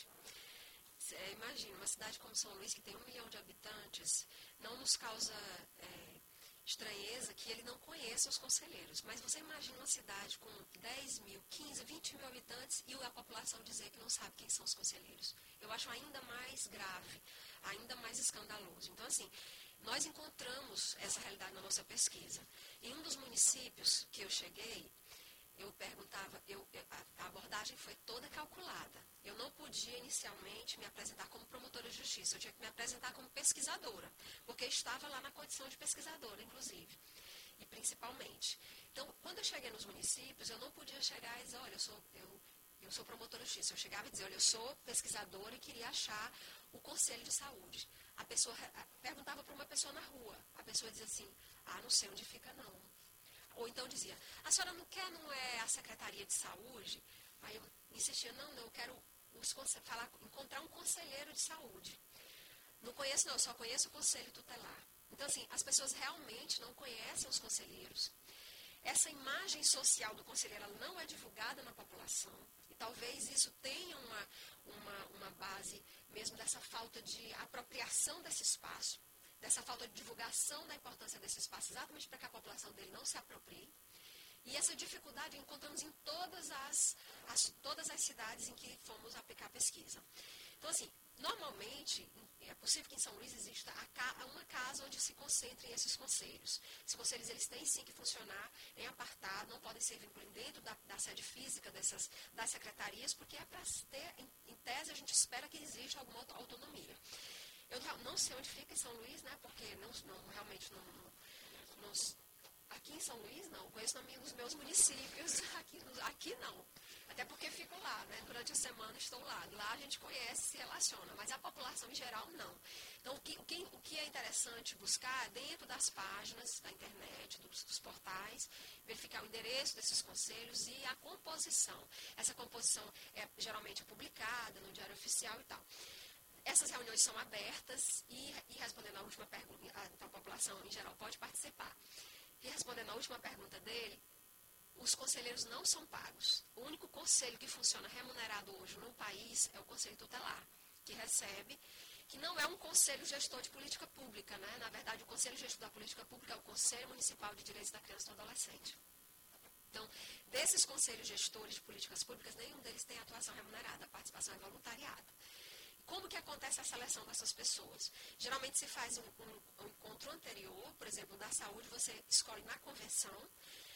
É, imagina, uma cidade como São Luís, que tem um milhão de habitantes, não nos causa é, estranheza que ele não conheça os conselheiros. Mas você imagina uma cidade com dez mil, quinze, vinte mil habitantes e a população dizer que não sabe quem são os conselheiros. Eu acho ainda mais grave, ainda mais escandaloso. Então, assim, nós encontramos essa realidade na nossa pesquisa. Em um dos municípios que eu cheguei, eu perguntava, eu, a abordagem foi toda calculada. Eu não podia inicialmente me apresentar como promotora de justiça, eu tinha que me apresentar como pesquisadora, porque estava lá na condição de pesquisadora, inclusive, e principalmente. Então, quando eu cheguei nos municípios, eu não podia chegar e dizer, olha, eu sou, eu, eu sou promotora de justiça. Eu chegava e dizia, olha, eu sou pesquisadora e queria achar o Conselho de Saúde. A pessoa perguntava para uma pessoa na rua, a pessoa dizia assim, ah, não sei onde fica não. Ou então dizia, a senhora não quer, não é a Secretaria de Saúde? Aí eu insistia, não, não, eu quero os, falar, encontrar um conselheiro de saúde. Não conheço não, eu só conheço o Conselho Tutelar. Então, assim, as pessoas realmente não conhecem os conselheiros. Essa imagem social do conselheiro ela não é divulgada na população. E talvez isso tenha uma, uma, uma base mesmo dessa falta de apropriação desse espaço, dessa falta de divulgação da importância desse espaço, exatamente para que a população dele não se aproprie. E essa dificuldade encontramos em todas as, as, todas as cidades em que fomos aplicar pesquisa. Então, assim, normalmente, é possível que em São Luís exista uma casa onde se concentrem esses conselhos. Esses conselhos, eles têm sim que funcionar em apartado, não podem ser vinculados dentro da, da sede física dessas, das secretarias, porque é para ter, em, em tese, a gente espera que exista alguma autonomia. Eu não sei onde fica em São Luís, né, porque não, não, realmente não, não, não... Aqui em São Luís, não. Conheço nos meus municípios. Aqui, aqui não. Até porque fico lá, né? Durante a semana estou lá. Lá a gente conhece, se relaciona, mas a população em geral não. Então, o que, o que, o que é interessante buscar dentro das páginas da internet, dos, dos portais, verificar o endereço desses conselhos e a composição. Essa composição é geralmente publicada no Diário Oficial e tal. Essas reuniões são abertas e, e respondendo à última pergunta, a, a população em geral pode participar. E respondendo à última pergunta dele, os conselheiros não são pagos. O único conselho que funciona remunerado hoje no país é o Conselho Tutelar, que recebe, que não é um conselho gestor de política pública, né? Na verdade, o Conselho Gestor da Política Pública é o Conselho Municipal de Direitos da Criança e do Adolescente. Então, desses conselhos gestores de políticas públicas, nenhum deles tem atuação remunerada, a participação é voluntariada. Como que acontece a seleção dessas pessoas? Geralmente se faz um, um, um encontro anterior, por exemplo, da saúde, você escolhe na convenção,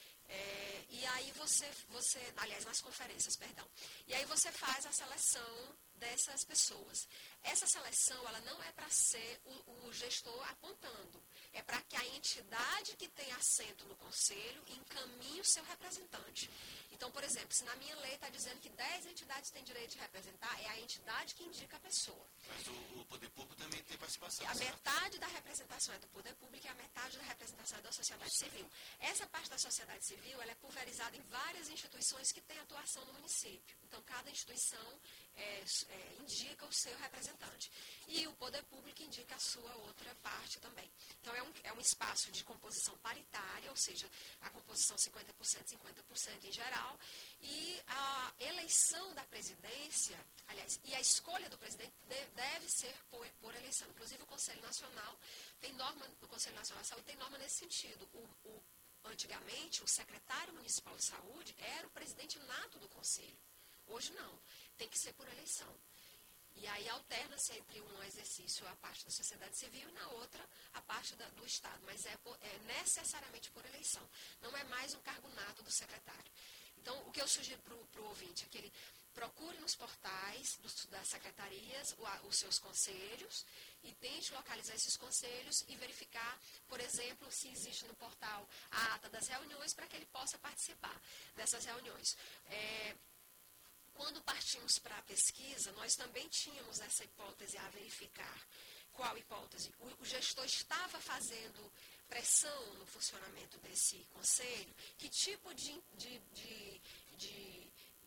é, e aí você, você, aliás, nas conferências, perdão, e aí você faz a seleção dessas pessoas. Essa seleção, ela não é para ser o, o gestor apontando, é para que a entidade que tem assento no conselho encaminhe o seu representante. Então, por exemplo, se na minha lei está dizendo que dez entidades têm direito de representar, é a entidade que indica a pessoa. Mas o, o poder público também tem participação. A certo? metade da representação é do poder público e a metade da representação é da sociedade civil. Essa parte da sociedade civil ela é pulverizada em várias instituições que têm atuação no município. Então, cada instituição é, é, indica o seu representante. E o poder público indica a sua outra parte também. Então, é um, é um espaço de composição paritária, ou seja, a composição cinquenta por cento, cinquenta por cento em geral, e a eleição da presidência, aliás, e a escolha do presidente deve ser por, por eleição. Inclusive, o Conselho Nacional tem norma, o Conselho Nacional de Saúde tem norma nesse sentido. O, o, antigamente, o secretário municipal de saúde era o presidente nato do conselho. Hoje não, tem que ser por eleição. E aí alterna-se entre um exercício a parte da sociedade civil e na outra a parte da, do Estado, mas é, por, é necessariamente por eleição. Não é mais um cargo nato do secretário. Então, o que eu sugiro para o ouvinte é que ele procure nos portais dos, das secretarias o, a, os seus conselhos e tente localizar esses conselhos e verificar, por exemplo, se existe no portal a ata das reuniões para que ele possa participar dessas reuniões. É, Quando partimos para a pesquisa, nós também tínhamos essa hipótese a verificar. Qual hipótese? O, o gestor estava fazendo pressão no funcionamento desse conselho? Que tipo de, de, de, de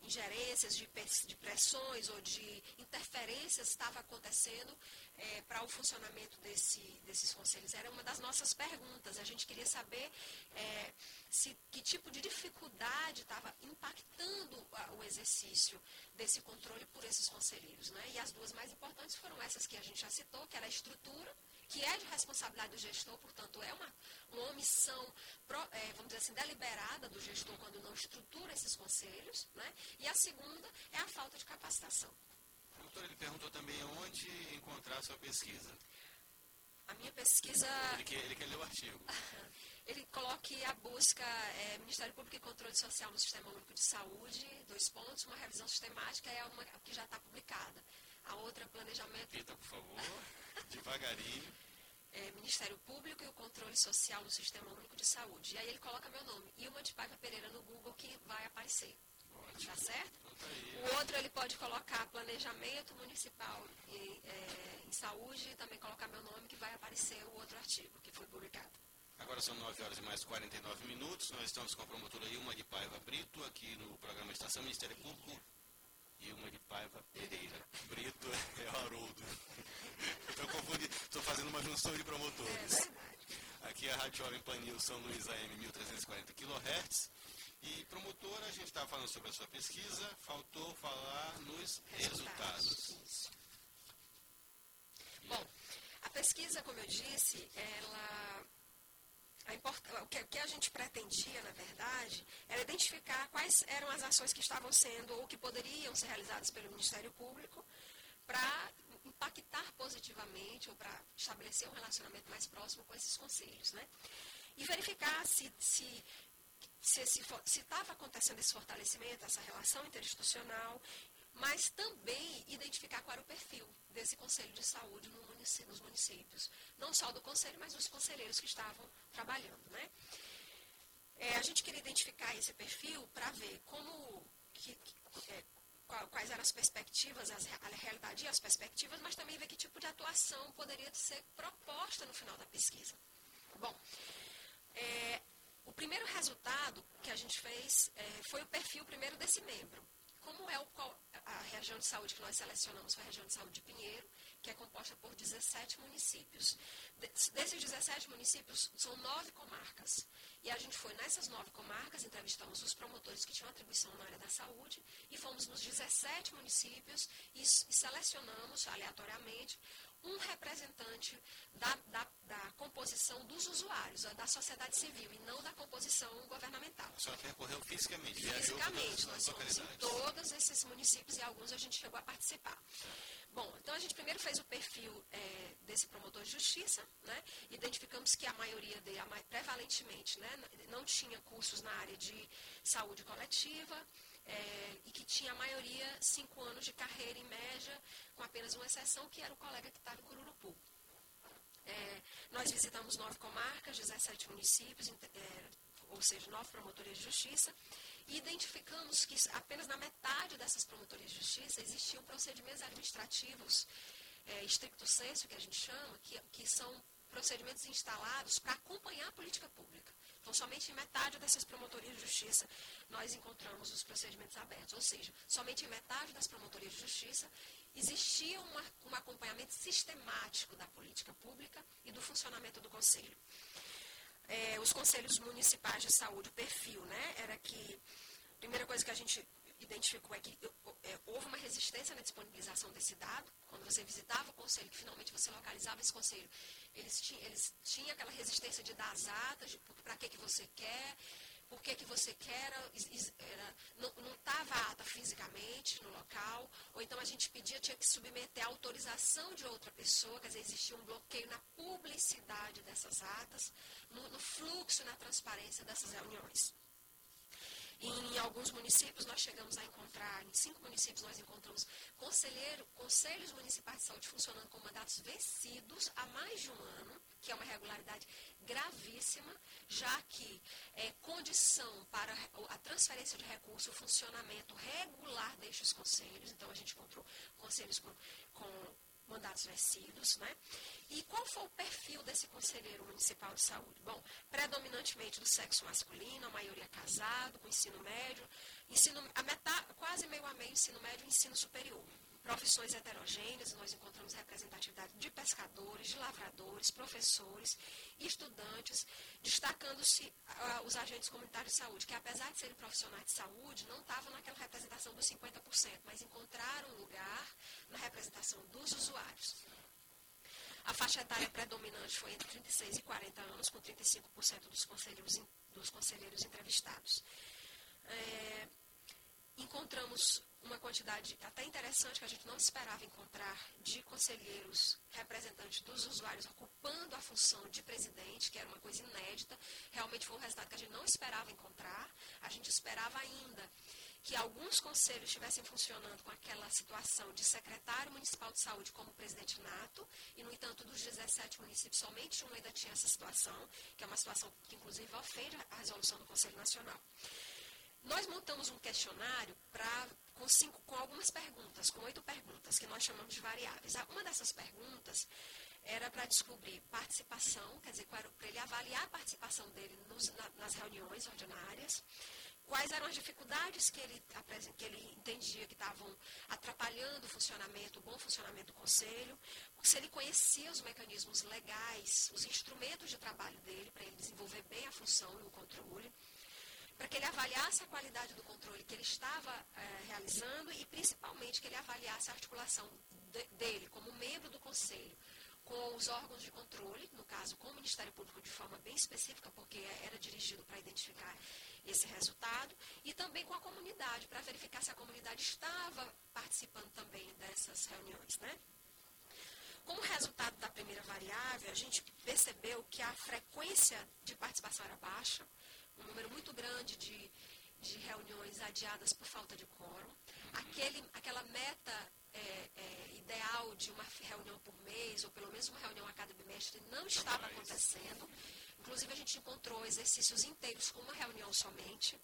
ingerências, de, de pressões ou de interferências estava acontecendo é, para o funcionamento desse, desses conselhos. Era uma das nossas perguntas. A gente queria saber é, se, que tipo de dificuldade estava impactando a, o exercício desse controle por esses conselheiros, né? E as duas mais importantes foram essas que a gente já citou, que era a estrutura, que é de responsabilidade do gestor, portanto, é uma, uma omissão, é, vamos dizer assim, deliberada do gestor quando não estrutura esses conselhos, né? E a segunda é a falta de capacitação. Doutor, ele perguntou também onde encontrar a sua pesquisa. A minha pesquisa... Ele quer, ele quer ler o artigo. Ele coloca a busca é, Ministério Público e Controle Social no Sistema Único de Saúde, dois pontos, uma revisão sistemática é uma que já está publicada. A outra, planejamento... Repita, por favor, devagarinho. É, Ministério Público e o Controle Social no Sistema Único de Saúde. E aí ele coloca meu nome, Ilma de Paiva Pereira, no Google, que vai aparecer. Ótimo. Tá certo? Então tá aí. O outro ele pode colocar Planejamento Municipal em, é, em Saúde e também colocar meu nome, que vai aparecer o outro artigo que foi publicado. Agora são nove horas e mais quarenta e nove minutos. Nós estamos com a promotora Ilma de Paiva Brito, aqui no programa Estação Ministério Público. Ilma de Paiva Pereira. Brito é o Haroldo. Estou confundindo, estou fazendo uma junção de promotores. É verdade. Aqui é a Rádio Jovem Pan News São Luís A M mil trezentos e quarenta quilohertz. E promotora, a gente estava falando sobre a sua pesquisa, faltou falar nos resultados. Isso. Bom, a pesquisa, como eu disse, ela... A import... o, que, o que a gente pretendia, na verdade, era identificar quais eram as ações que estavam sendo ou que poderiam ser realizadas pelo Ministério Público para impactar positivamente ou para estabelecer um relacionamento mais próximo com esses conselhos, né? E verificar se se se se estava acontecendo esse fortalecimento, essa relação interinstitucional, mas também identificar qual era o perfil desse Conselho de Saúde no município, nos municípios. Não só do Conselho, mas dos conselheiros que estavam trabalhando, né? É, a gente queria identificar esse perfil para ver como, que, é, quais eram as perspectivas, as, a realidade e as perspectivas, mas também ver que tipo de atuação poderia ser proposta no final da pesquisa. Bom, é, o primeiro resultado que a gente fez é, foi o perfil primeiro desse membro. Como é o, a região de saúde que nós selecionamos foi a região de saúde de Pinheiro, que é composta por dezessete municípios. Desses dezessete municípios, são nove comarcas. E a gente foi nessas nove comarcas, entrevistamos os promotores que tinham atribuição na área da saúde, e fomos nos dezessete municípios e, e selecionamos aleatoriamente um representante da, da, da composição dos usuários, da sociedade civil, e não da composição governamental. A senhora percorreu fisicamente, Fisicamente, nós fomos em todos esses municípios e alguns a gente chegou a participar. Bom, então a gente primeiro fez o perfil é, desse promotor de justiça, né? Identificamos que a maioria dele, a, prevalentemente, né, não tinha cursos na área de saúde coletiva, É, e que tinha a maioria cinco anos de carreira em média, com apenas uma exceção, que era o colega que estava em Cururupu. É, nós visitamos nove comarcas, dezessete municípios, é, ou seja, nove promotorias de justiça, e identificamos que apenas na metade dessas promotorias de justiça existiam procedimentos administrativos, é, stricto sensu, que a gente chama, que, que são procedimentos instalados para acompanhar a política pública. Então, somente em metade dessas promotorias de justiça nós encontramos os procedimentos abertos. Ou seja, somente em metade das promotorias de justiça existia uma, um acompanhamento sistemático da política pública e do funcionamento do conselho. É, os conselhos municipais de saúde, o perfil, né, era que a primeira coisa que a gente identificou é que é, houve uma resistência na disponibilização desse dado. Quando você visitava o conselho, que finalmente você localizava esse conselho, eles tinham, eles tinham aquela resistência de dar as atas, de para que, que você quer, por que, que você quer, era, não estava a ata fisicamente no local, ou então a gente pedia, tinha que submeter a autorização de outra pessoa, quer dizer, existia um bloqueio na publicidade dessas atas, no, no fluxo, na transparência dessas reuniões. Em alguns municípios nós chegamos a encontrar, em cinco municípios nós encontramos conselheiro, conselhos municipais de saúde funcionando com mandatos vencidos há mais de um ano, que é uma irregularidade gravíssima, já que é condição para a transferência de recursos, o funcionamento regular destes conselhos. Então a gente encontrou conselhos com, com mandatos vencidos, né? E qual foi o perfil desse conselheiro municipal de saúde? Bom, predominantemente do sexo masculino, a maioria casado, com ensino médio, ensino, a metade, quase meio a meio ensino médio e ensino superior. Profissões heterogêneas, nós encontramos representatividade de pescadores, de lavradores, professores, estudantes, destacando-se uh, os agentes comunitários de saúde, que apesar de serem profissionais de saúde, não estavam naquela representação dos cinquenta por cento, mas encontraram lugar na representação dos usuários. A faixa etária predominante foi entre trinta e seis e quarenta anos, com trinta e cinco por cento dos conselheiros, dos conselheiros entrevistados. É, encontramos uma quantidade até interessante que a gente não esperava encontrar de conselheiros representantes dos usuários ocupando a função de presidente, que era uma coisa inédita. Realmente foi um resultado que a gente não esperava encontrar. A gente esperava ainda que alguns conselhos estivessem funcionando com aquela situação de secretário municipal de saúde como presidente nato, e, no entanto, dos dezessete municípios, somente um ainda tinha essa situação, que é uma situação que, inclusive, ofende a resolução do Conselho Nacional. Nós montamos um questionário pra, com, cinco, com algumas perguntas, com oito perguntas, que nós chamamos de variáveis. Uma dessas perguntas era para descobrir participação, quer dizer, para ele avaliar a participação dele nos, na, nas reuniões ordinárias, quais eram as dificuldades que ele, que ele entendia que estavam atrapalhando o funcionamento, o bom funcionamento do Conselho, se ele conhecia os mecanismos legais, os instrumentos de trabalho dele, para ele desenvolver bem a função e o controle, para que ele avaliasse a qualidade do controle que ele estava é, realizando e, principalmente, que ele avaliasse a articulação de, dele como membro do Conselho com os órgãos de controle, no caso, com o Ministério Público de forma bem específica, porque era dirigido para identificar esse resultado, e também com a comunidade, para verificar se a comunidade estava participando também dessas reuniões, né? Como resultado da primeira variável, a gente percebeu que a frequência de participação era baixa, um número muito grande de, de reuniões adiadas por falta de quórum. Aquele, aquela meta é, é, ideal de uma reunião por mês, ou pelo menos uma reunião a cada bimestre, não estava acontecendo. Inclusive, a gente encontrou exercícios inteiros com uma reunião somente.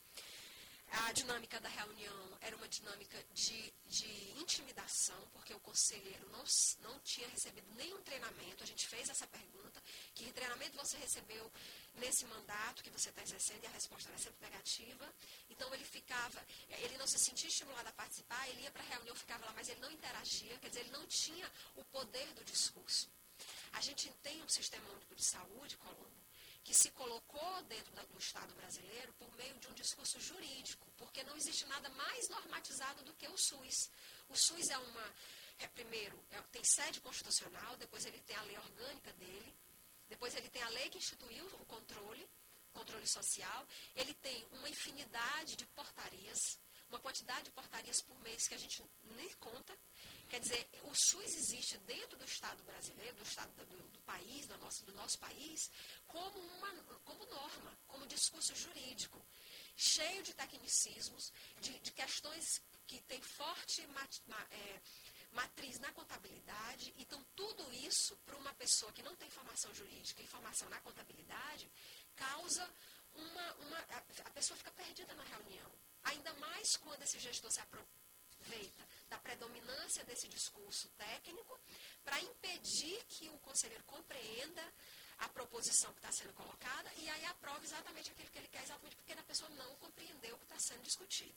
A dinâmica da reunião era uma dinâmica de, de intimidação, porque o conselheiro não, não tinha recebido nenhum treinamento. A gente fez essa pergunta, que treinamento você recebeu nesse mandato que você está exercendo, e a resposta era sempre negativa. Então, ele ficava, ele não se sentia estimulado a participar, ele ia para a reunião, ficava lá, mas ele não interagia, quer dizer, ele não tinha o poder do discurso. A gente tem um sistema único de saúde, Colombo, que se colocou dentro do Estado brasileiro por meio de um discurso jurídico, porque não existe nada mais normatizado do que o SUS. O SUS é uma, é, primeiro, é, tem sede constitucional, depois ele tem a lei orgânica dele, depois ele tem a lei que instituiu o controle, controle social, ele tem uma infinidade de portarias, uma quantidade de portarias por mês que a gente nem conta. Quer dizer, o SUS existe dentro do Estado brasileiro, do Estado do, do país, do nosso, do nosso país, como, uma, como norma, como discurso jurídico, cheio de tecnicismos, de, de questões que têm forte mat, ma, é, matriz na contabilidade. Então, tudo isso, para uma pessoa que não tem formação jurídica e formação na contabilidade, causa uma... uma a, a pessoa fica perdida na reunião. Ainda mais quando esse gestor se aproveita da predominância desse discurso técnico para impedir que o conselheiro compreenda a proposição que está sendo colocada e aí aprove exatamente aquilo que ele quer, exatamente porque a pessoa não compreendeu o que está sendo discutido.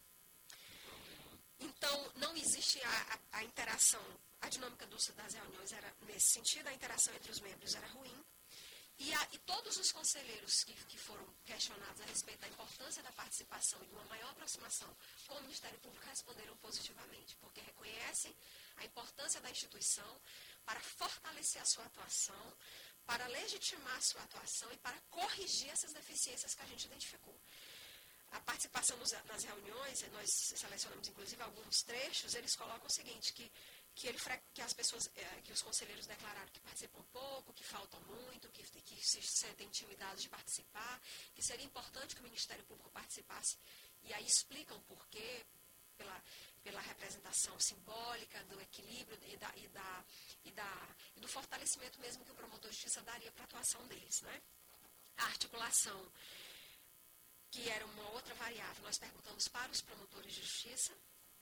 Então, não existe a, a, a interação, a dinâmica dos, das reuniões era nesse sentido, a interação entre os membros era ruim. E, a, e todos os conselheiros que, que foram questionados a respeito da importância da participação e de uma maior aproximação com o Ministério Público responderam positivamente, porque reconhecem a importância da instituição para fortalecer a sua atuação, para legitimar a sua atuação e para corrigir essas deficiências que a gente identificou. A participação nos, nas reuniões, nós selecionamos inclusive alguns trechos, eles colocam o seguinte, que Que, ele, que as pessoas, que os conselheiros declararam que participam pouco, que faltam muito, que, que se sentem intimidados de participar, que seria importante que o Ministério Público participasse, e aí explicam por quê, pela, pela representação simbólica, do equilíbrio e, da, e, da, e, da, e do fortalecimento mesmo que o promotor de justiça daria para a atuação deles, né? A articulação, que era uma outra variável, nós perguntamos para os promotores de justiça, que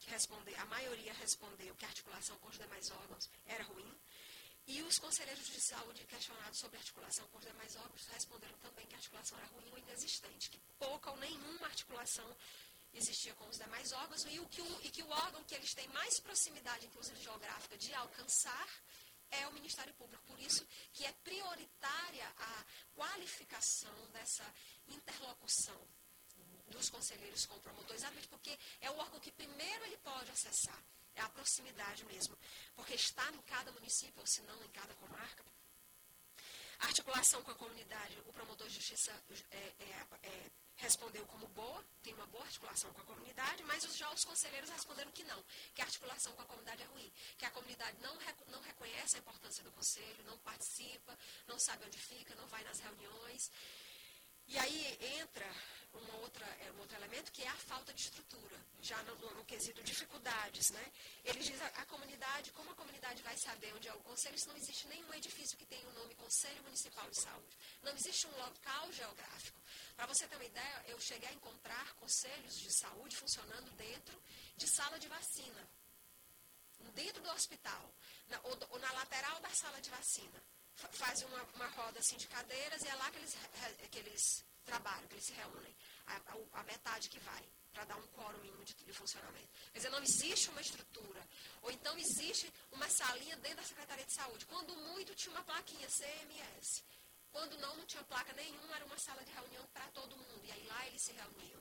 responder, a maioria respondeu que a articulação com os demais órgãos era ruim. E os conselheiros de saúde questionados sobre a articulação com os demais órgãos responderam também que a articulação era ruim ou inexistente, que pouca ou nenhuma articulação existia com os demais órgãos e, o que o, e que o órgão que eles têm mais proximidade, inclusive geográfica, de alcançar é o Ministério Público. Por isso que é prioritária a qualificação dessa interlocução dos conselheiros com o promotor, exatamente porque é o órgão que primeiro ele pode acessar. É a proximidade mesmo, porque está em cada município, ou se não em cada comarca. A articulação com a comunidade, o promotor de justiça é, é, é, respondeu como boa, tem uma boa articulação com a comunidade, mas os, já os conselheiros responderam que não, que a articulação com a comunidade é ruim, que a comunidade não, não reconhece a importância do conselho, não participa, não sabe onde fica, não vai nas reuniões. E aí entra uma outra, é, um outro elemento, que é a falta de estrutura, já no, no, no quesito dificuldades, né? Ele diz a, a comunidade, como a comunidade vai saber onde é o conselho, se não existe nenhum edifício que tenha o nome Conselho Municipal de Saúde. Não existe um local geográfico. Para você ter uma ideia, eu cheguei a encontrar conselhos de saúde funcionando dentro de sala de vacina, dentro do hospital, na, ou, ou na lateral da sala de vacina. Fazem uma, uma roda assim de cadeiras e é lá que eles, que eles trabalham, que eles se reúnem, a, a, a metade que vai, para dar um quórum mínimo de, de funcionamento. Quer dizer, não existe uma estrutura, ou então existe uma salinha dentro da Secretaria de Saúde. Quando muito, tinha uma plaquinha C M S. Quando não, não tinha placa nenhuma, era uma sala de reunião para todo mundo, e aí lá eles se reuniam.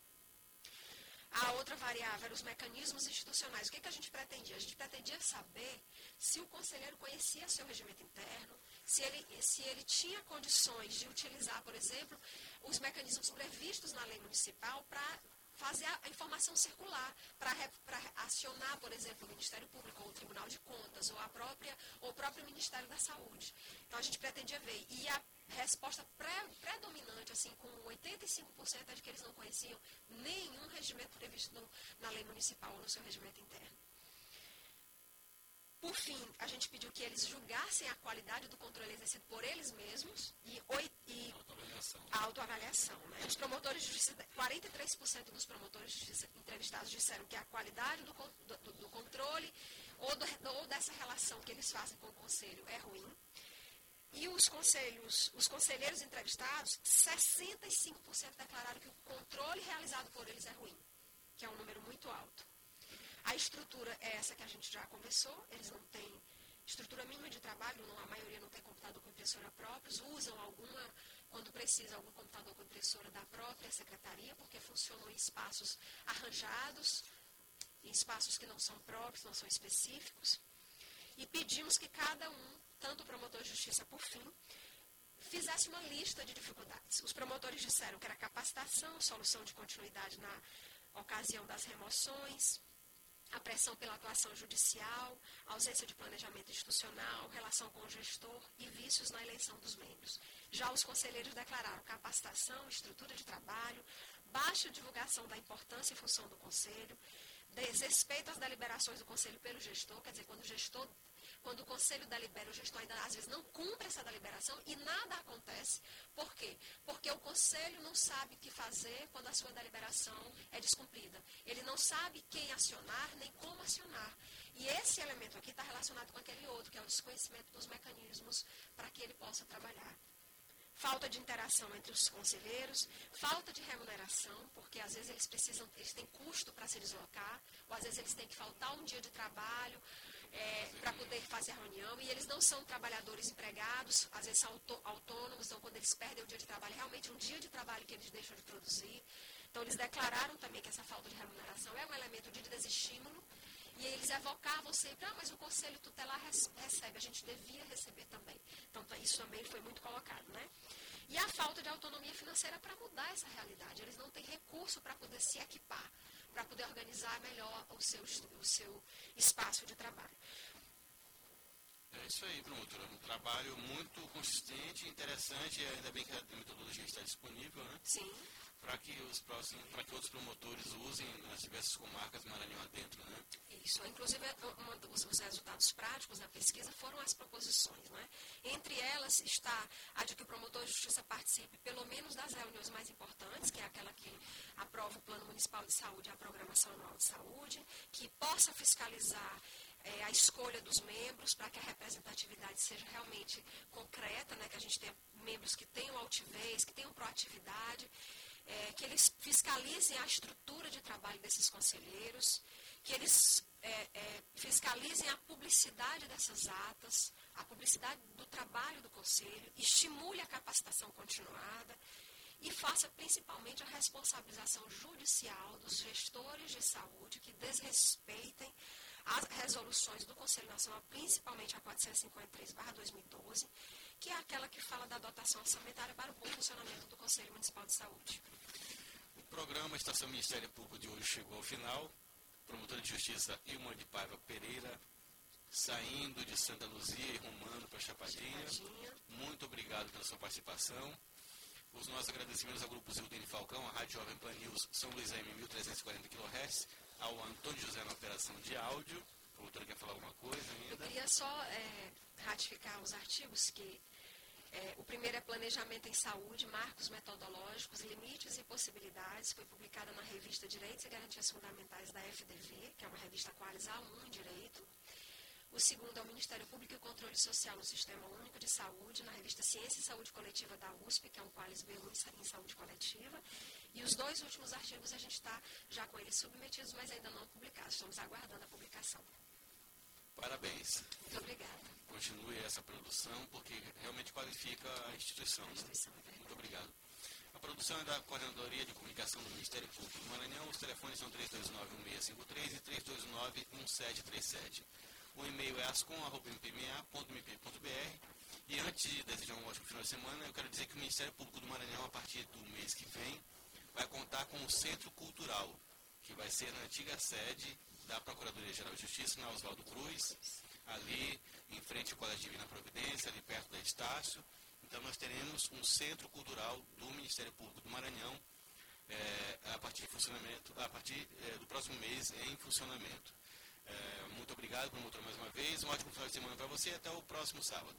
A outra variável era os mecanismos institucionais. O que, que a gente pretendia? A gente pretendia saber se o conselheiro conhecia seu regimento interno, se ele, se ele tinha condições de utilizar, por exemplo, os mecanismos previstos na lei municipal para fazer a, a informação circular, para acionar, por exemplo, o Ministério Público, ou o Tribunal de Contas, ou, a própria, ou o próprio Ministério da Saúde. Então, a gente pretendia ver. E a resposta pré, predominante, assim, com oitenta e cinco por cento, é de que eles não conheciam nenhum regimento previsto no, na lei municipal ou no seu regimento interno. Por fim, a gente pediu que eles julgassem a qualidade do controle exercido por eles mesmos e, e a autoavaliação. Né? Os promotores de justiça, quarenta e três por cento dos promotores de justiça entrevistados disseram que a qualidade do, do, do controle ou, do, ou dessa relação que eles fazem com o conselho é ruim. E os conselhos, os conselheiros entrevistados, sessenta e cinco por cento declararam que o controle realizado por eles é ruim, que é um número muito alto. A estrutura é essa que a gente já conversou, eles não têm estrutura mínima de trabalho, não, a maioria não tem computador com impressora próprios, usam alguma, quando precisa, algum computador com impressora da própria secretaria, porque funcionam em espaços arranjados, em espaços que não são próprios, não são específicos. E pedimos que cada um, tanto o promotor de justiça, por fim, fizesse uma lista de dificuldades. Os promotores disseram que era capacitação, solução de continuidade na ocasião das remoções, a pressão pela atuação judicial, ausência de planejamento institucional, relação com o gestor e vícios na eleição dos membros. Já os conselheiros declararam capacitação, estrutura de trabalho, baixa divulgação da importância e função do conselho, desrespeito às deliberações do conselho pelo gestor, quer dizer, quando o gestor, quando o conselho delibera, o gestor ainda às vezes não cumpre essa deliberação e nada acontece. Por quê? Porque o conselho não sabe o que fazer quando a sua deliberação é descumprida. Ele não sabe quem acionar, nem como acionar. E esse elemento aqui está relacionado com aquele outro, que é o desconhecimento dos mecanismos para que ele possa trabalhar. Falta de interação entre os conselheiros, falta de remuneração, porque às vezes eles precisam, eles têm custo para se deslocar, ou às vezes eles têm que faltar um dia de trabalho é, para poder fazer a reunião, e eles não são trabalhadores empregados, às vezes são autô, autônomos, então quando eles perdem o dia de trabalho, é realmente um dia de trabalho que eles deixam de produzir. Então eles declararam também que essa falta de remuneração é um elemento de desestímulo, e eles evocavam sempre, ah, mas o conselho tutelar recebe, a gente devia receber também. Então, isso também foi muito colocado, né? E a falta de autonomia financeira para mudar essa realidade. Eles não têm recurso para poder se equipar, para poder organizar melhor o seu, o seu espaço de trabalho. É isso aí, promotora. Um trabalho muito consistente, interessante, e ainda bem que a metodologia está disponível, né? Sim. Para que os próximos, para que outros promotores usem nas diversas comarcas Maranhão adentro, né? Isso. Inclusive, uma dos, os resultados práticos da pesquisa foram as proposições, né? Entre elas está a de que o promotor de justiça participe pelo menos das reuniões mais importantes, que é aquela que aprova o Plano Municipal de Saúde e a Programação Anual de Saúde, que possa fiscalizar é, a escolha dos membros para que a representatividade seja realmente concreta, né? Que a gente tenha membros que tenham altivez, que tenham proatividade, é, que eles fiscalizem a estrutura de trabalho desses conselheiros, que eles é, é, fiscalizem a publicidade dessas atas, a publicidade do trabalho do conselho, estimule a capacitação continuada e faça principalmente a responsabilização judicial dos gestores de saúde que desrespeitem as resoluções do Conselho Nacional, principalmente a quatrocentos e cinquenta e três barra dois mil e doze, que é aquela que fala da dotação orçamentária para o bom funcionamento do Conselho Municipal de Saúde. O programa Estação Ministério Público de hoje chegou ao final. Promotora de Justiça Ilma de Paiva Pereira, saindo de Santa Luzia e rumando para Chapadinha. Chapadinha. Muito obrigado pela sua participação. Os nossos agradecimentos ao Grupo Zildene Falcão, à Rádio Jovem Pan News São Luís A M mil trezentos e quarenta quilohertz, ao Antônio José na operação de áudio. A promotora quer falar alguma coisa ainda? Eu queria só é, ratificar os artigos que é, o primeiro é Planejamento em Saúde, Marcos Metodológicos, Limites e Possibilidades, foi publicada na revista Direitos e Garantias Fundamentais da F D V, que é uma revista Qualis A um em Direito. O segundo é o Ministério Público e Controle Social no Sistema Único de Saúde, na revista Ciência e Saúde Coletiva da U S P, que é um Qualis B um em Saúde Coletiva. E os dois últimos artigos a gente está já com eles submetidos, mas ainda não publicados. Estamos aguardando a publicação. Parabéns. Muito obrigada. Continue essa produção, porque realmente qualifica a instituição. A instituição Né? é Muito obrigado. A produção é da Coordenadoria de Comunicação do Ministério Público do Maranhão. Os telefones são três dois nove, um seis cinco três e três dois nove, um sete três sete. O e-mail é ascom arroba m p m a ponto m p ponto b r. E antes de desejar um ótimo final de semana, eu quero dizer que o Ministério Público do Maranhão, a partir do mês que vem, vai contar com o Centro Cultural, que vai ser na antiga sede da Procuradoria-Geral de Justiça, na Oswaldo Cruz, ali em frente ao Colégio Divina Providência, ali perto da Estácio. Então nós teremos um Centro Cultural do Ministério Público do Maranhão, é, a partir, de funcionamento, a partir é, do próximo mês em funcionamento. É, muito obrigado, promotor, mais uma vez. Um ótimo final de semana para você e até o próximo sábado.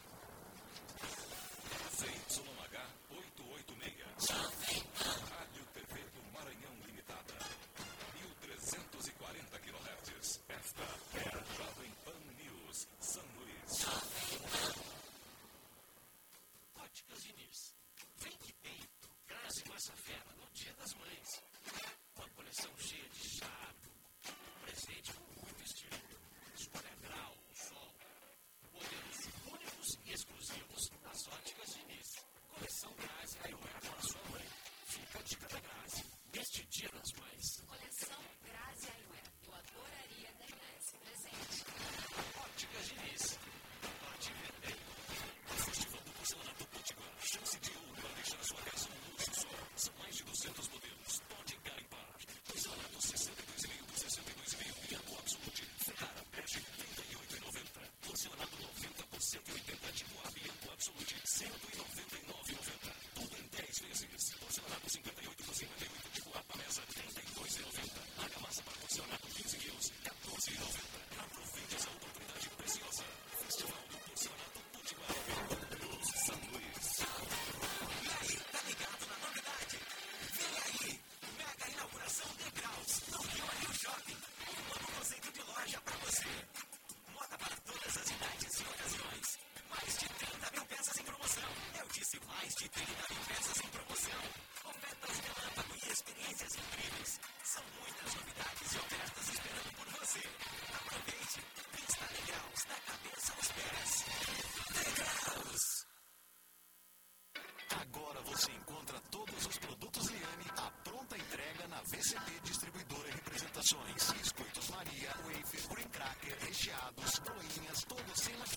Z Y H oitocentos e oitenta e seis. Rádio T V do Maranhão Limitada. mil trezentos e quarenta quilohertz. Esta é a Jovem Pan News, São Luís. Óticas Diniz. Vem que tem Grazi Massafera no Dia das Mães. Uma coleção cheia de charme. Presente com muito estilo. Escolha grau ou sol. Modelos únicos e exclusivos das Óticas Diniz. Coleção Grazi Eyewear para sua mãe. Fica a dica da Grazi. Neste Dia das Mães. Coleção Grazi Eyewear. Eu adoraria ganhar esse presente. Óticas Diniz. Pode ver bem. O Festival do Porcelanato Potiguar. Chance de ouro para deixar sua casa um luxo só. São mais de duzentos modelos. Pode garimpar. Porcelanato sessenta e dois e meio por sessenta e dois e meio. Bianco Absolute. Ferrara Bege trinta e oito e noventa. Porcelanato noventa por cento e oitenta. Tipo A Bianco Absolute cento e noventa e nove e noventa. Tudo em dez vezes. Porcelanato cinquenta e oito por cinquenta e oito. Tipo A Pamesa trinta e dois e noventa. Argamassa para porcelanato quinze quilos quatorze e noventa. Aproveite essa oportunidade preciosa. Festival do Porcelanato Potiguar. São Luís. E aí, tá ligado na novidade? Vem aí, mega inauguração Degraus, no Rio Anil Shopping. Um novo conceito de loja pra você. Moda para todas as idades e ocasiões. Mais de trinta mil peças em promoção. Eu disse mais de trinta mil peças em promoção. Ofertas relâmpago e experiências incríveis. São muitas novidades e ofertas esperando por você. Aproveite. Vista Degraus, da cabeça aos pés. Degraus. Agora você encontra todos os produtos Liane à pronta entrega na V C P Distribuidora e Representações. Biscoitos Maria, wafer, green cracker, recheados, bolinhas, todos sem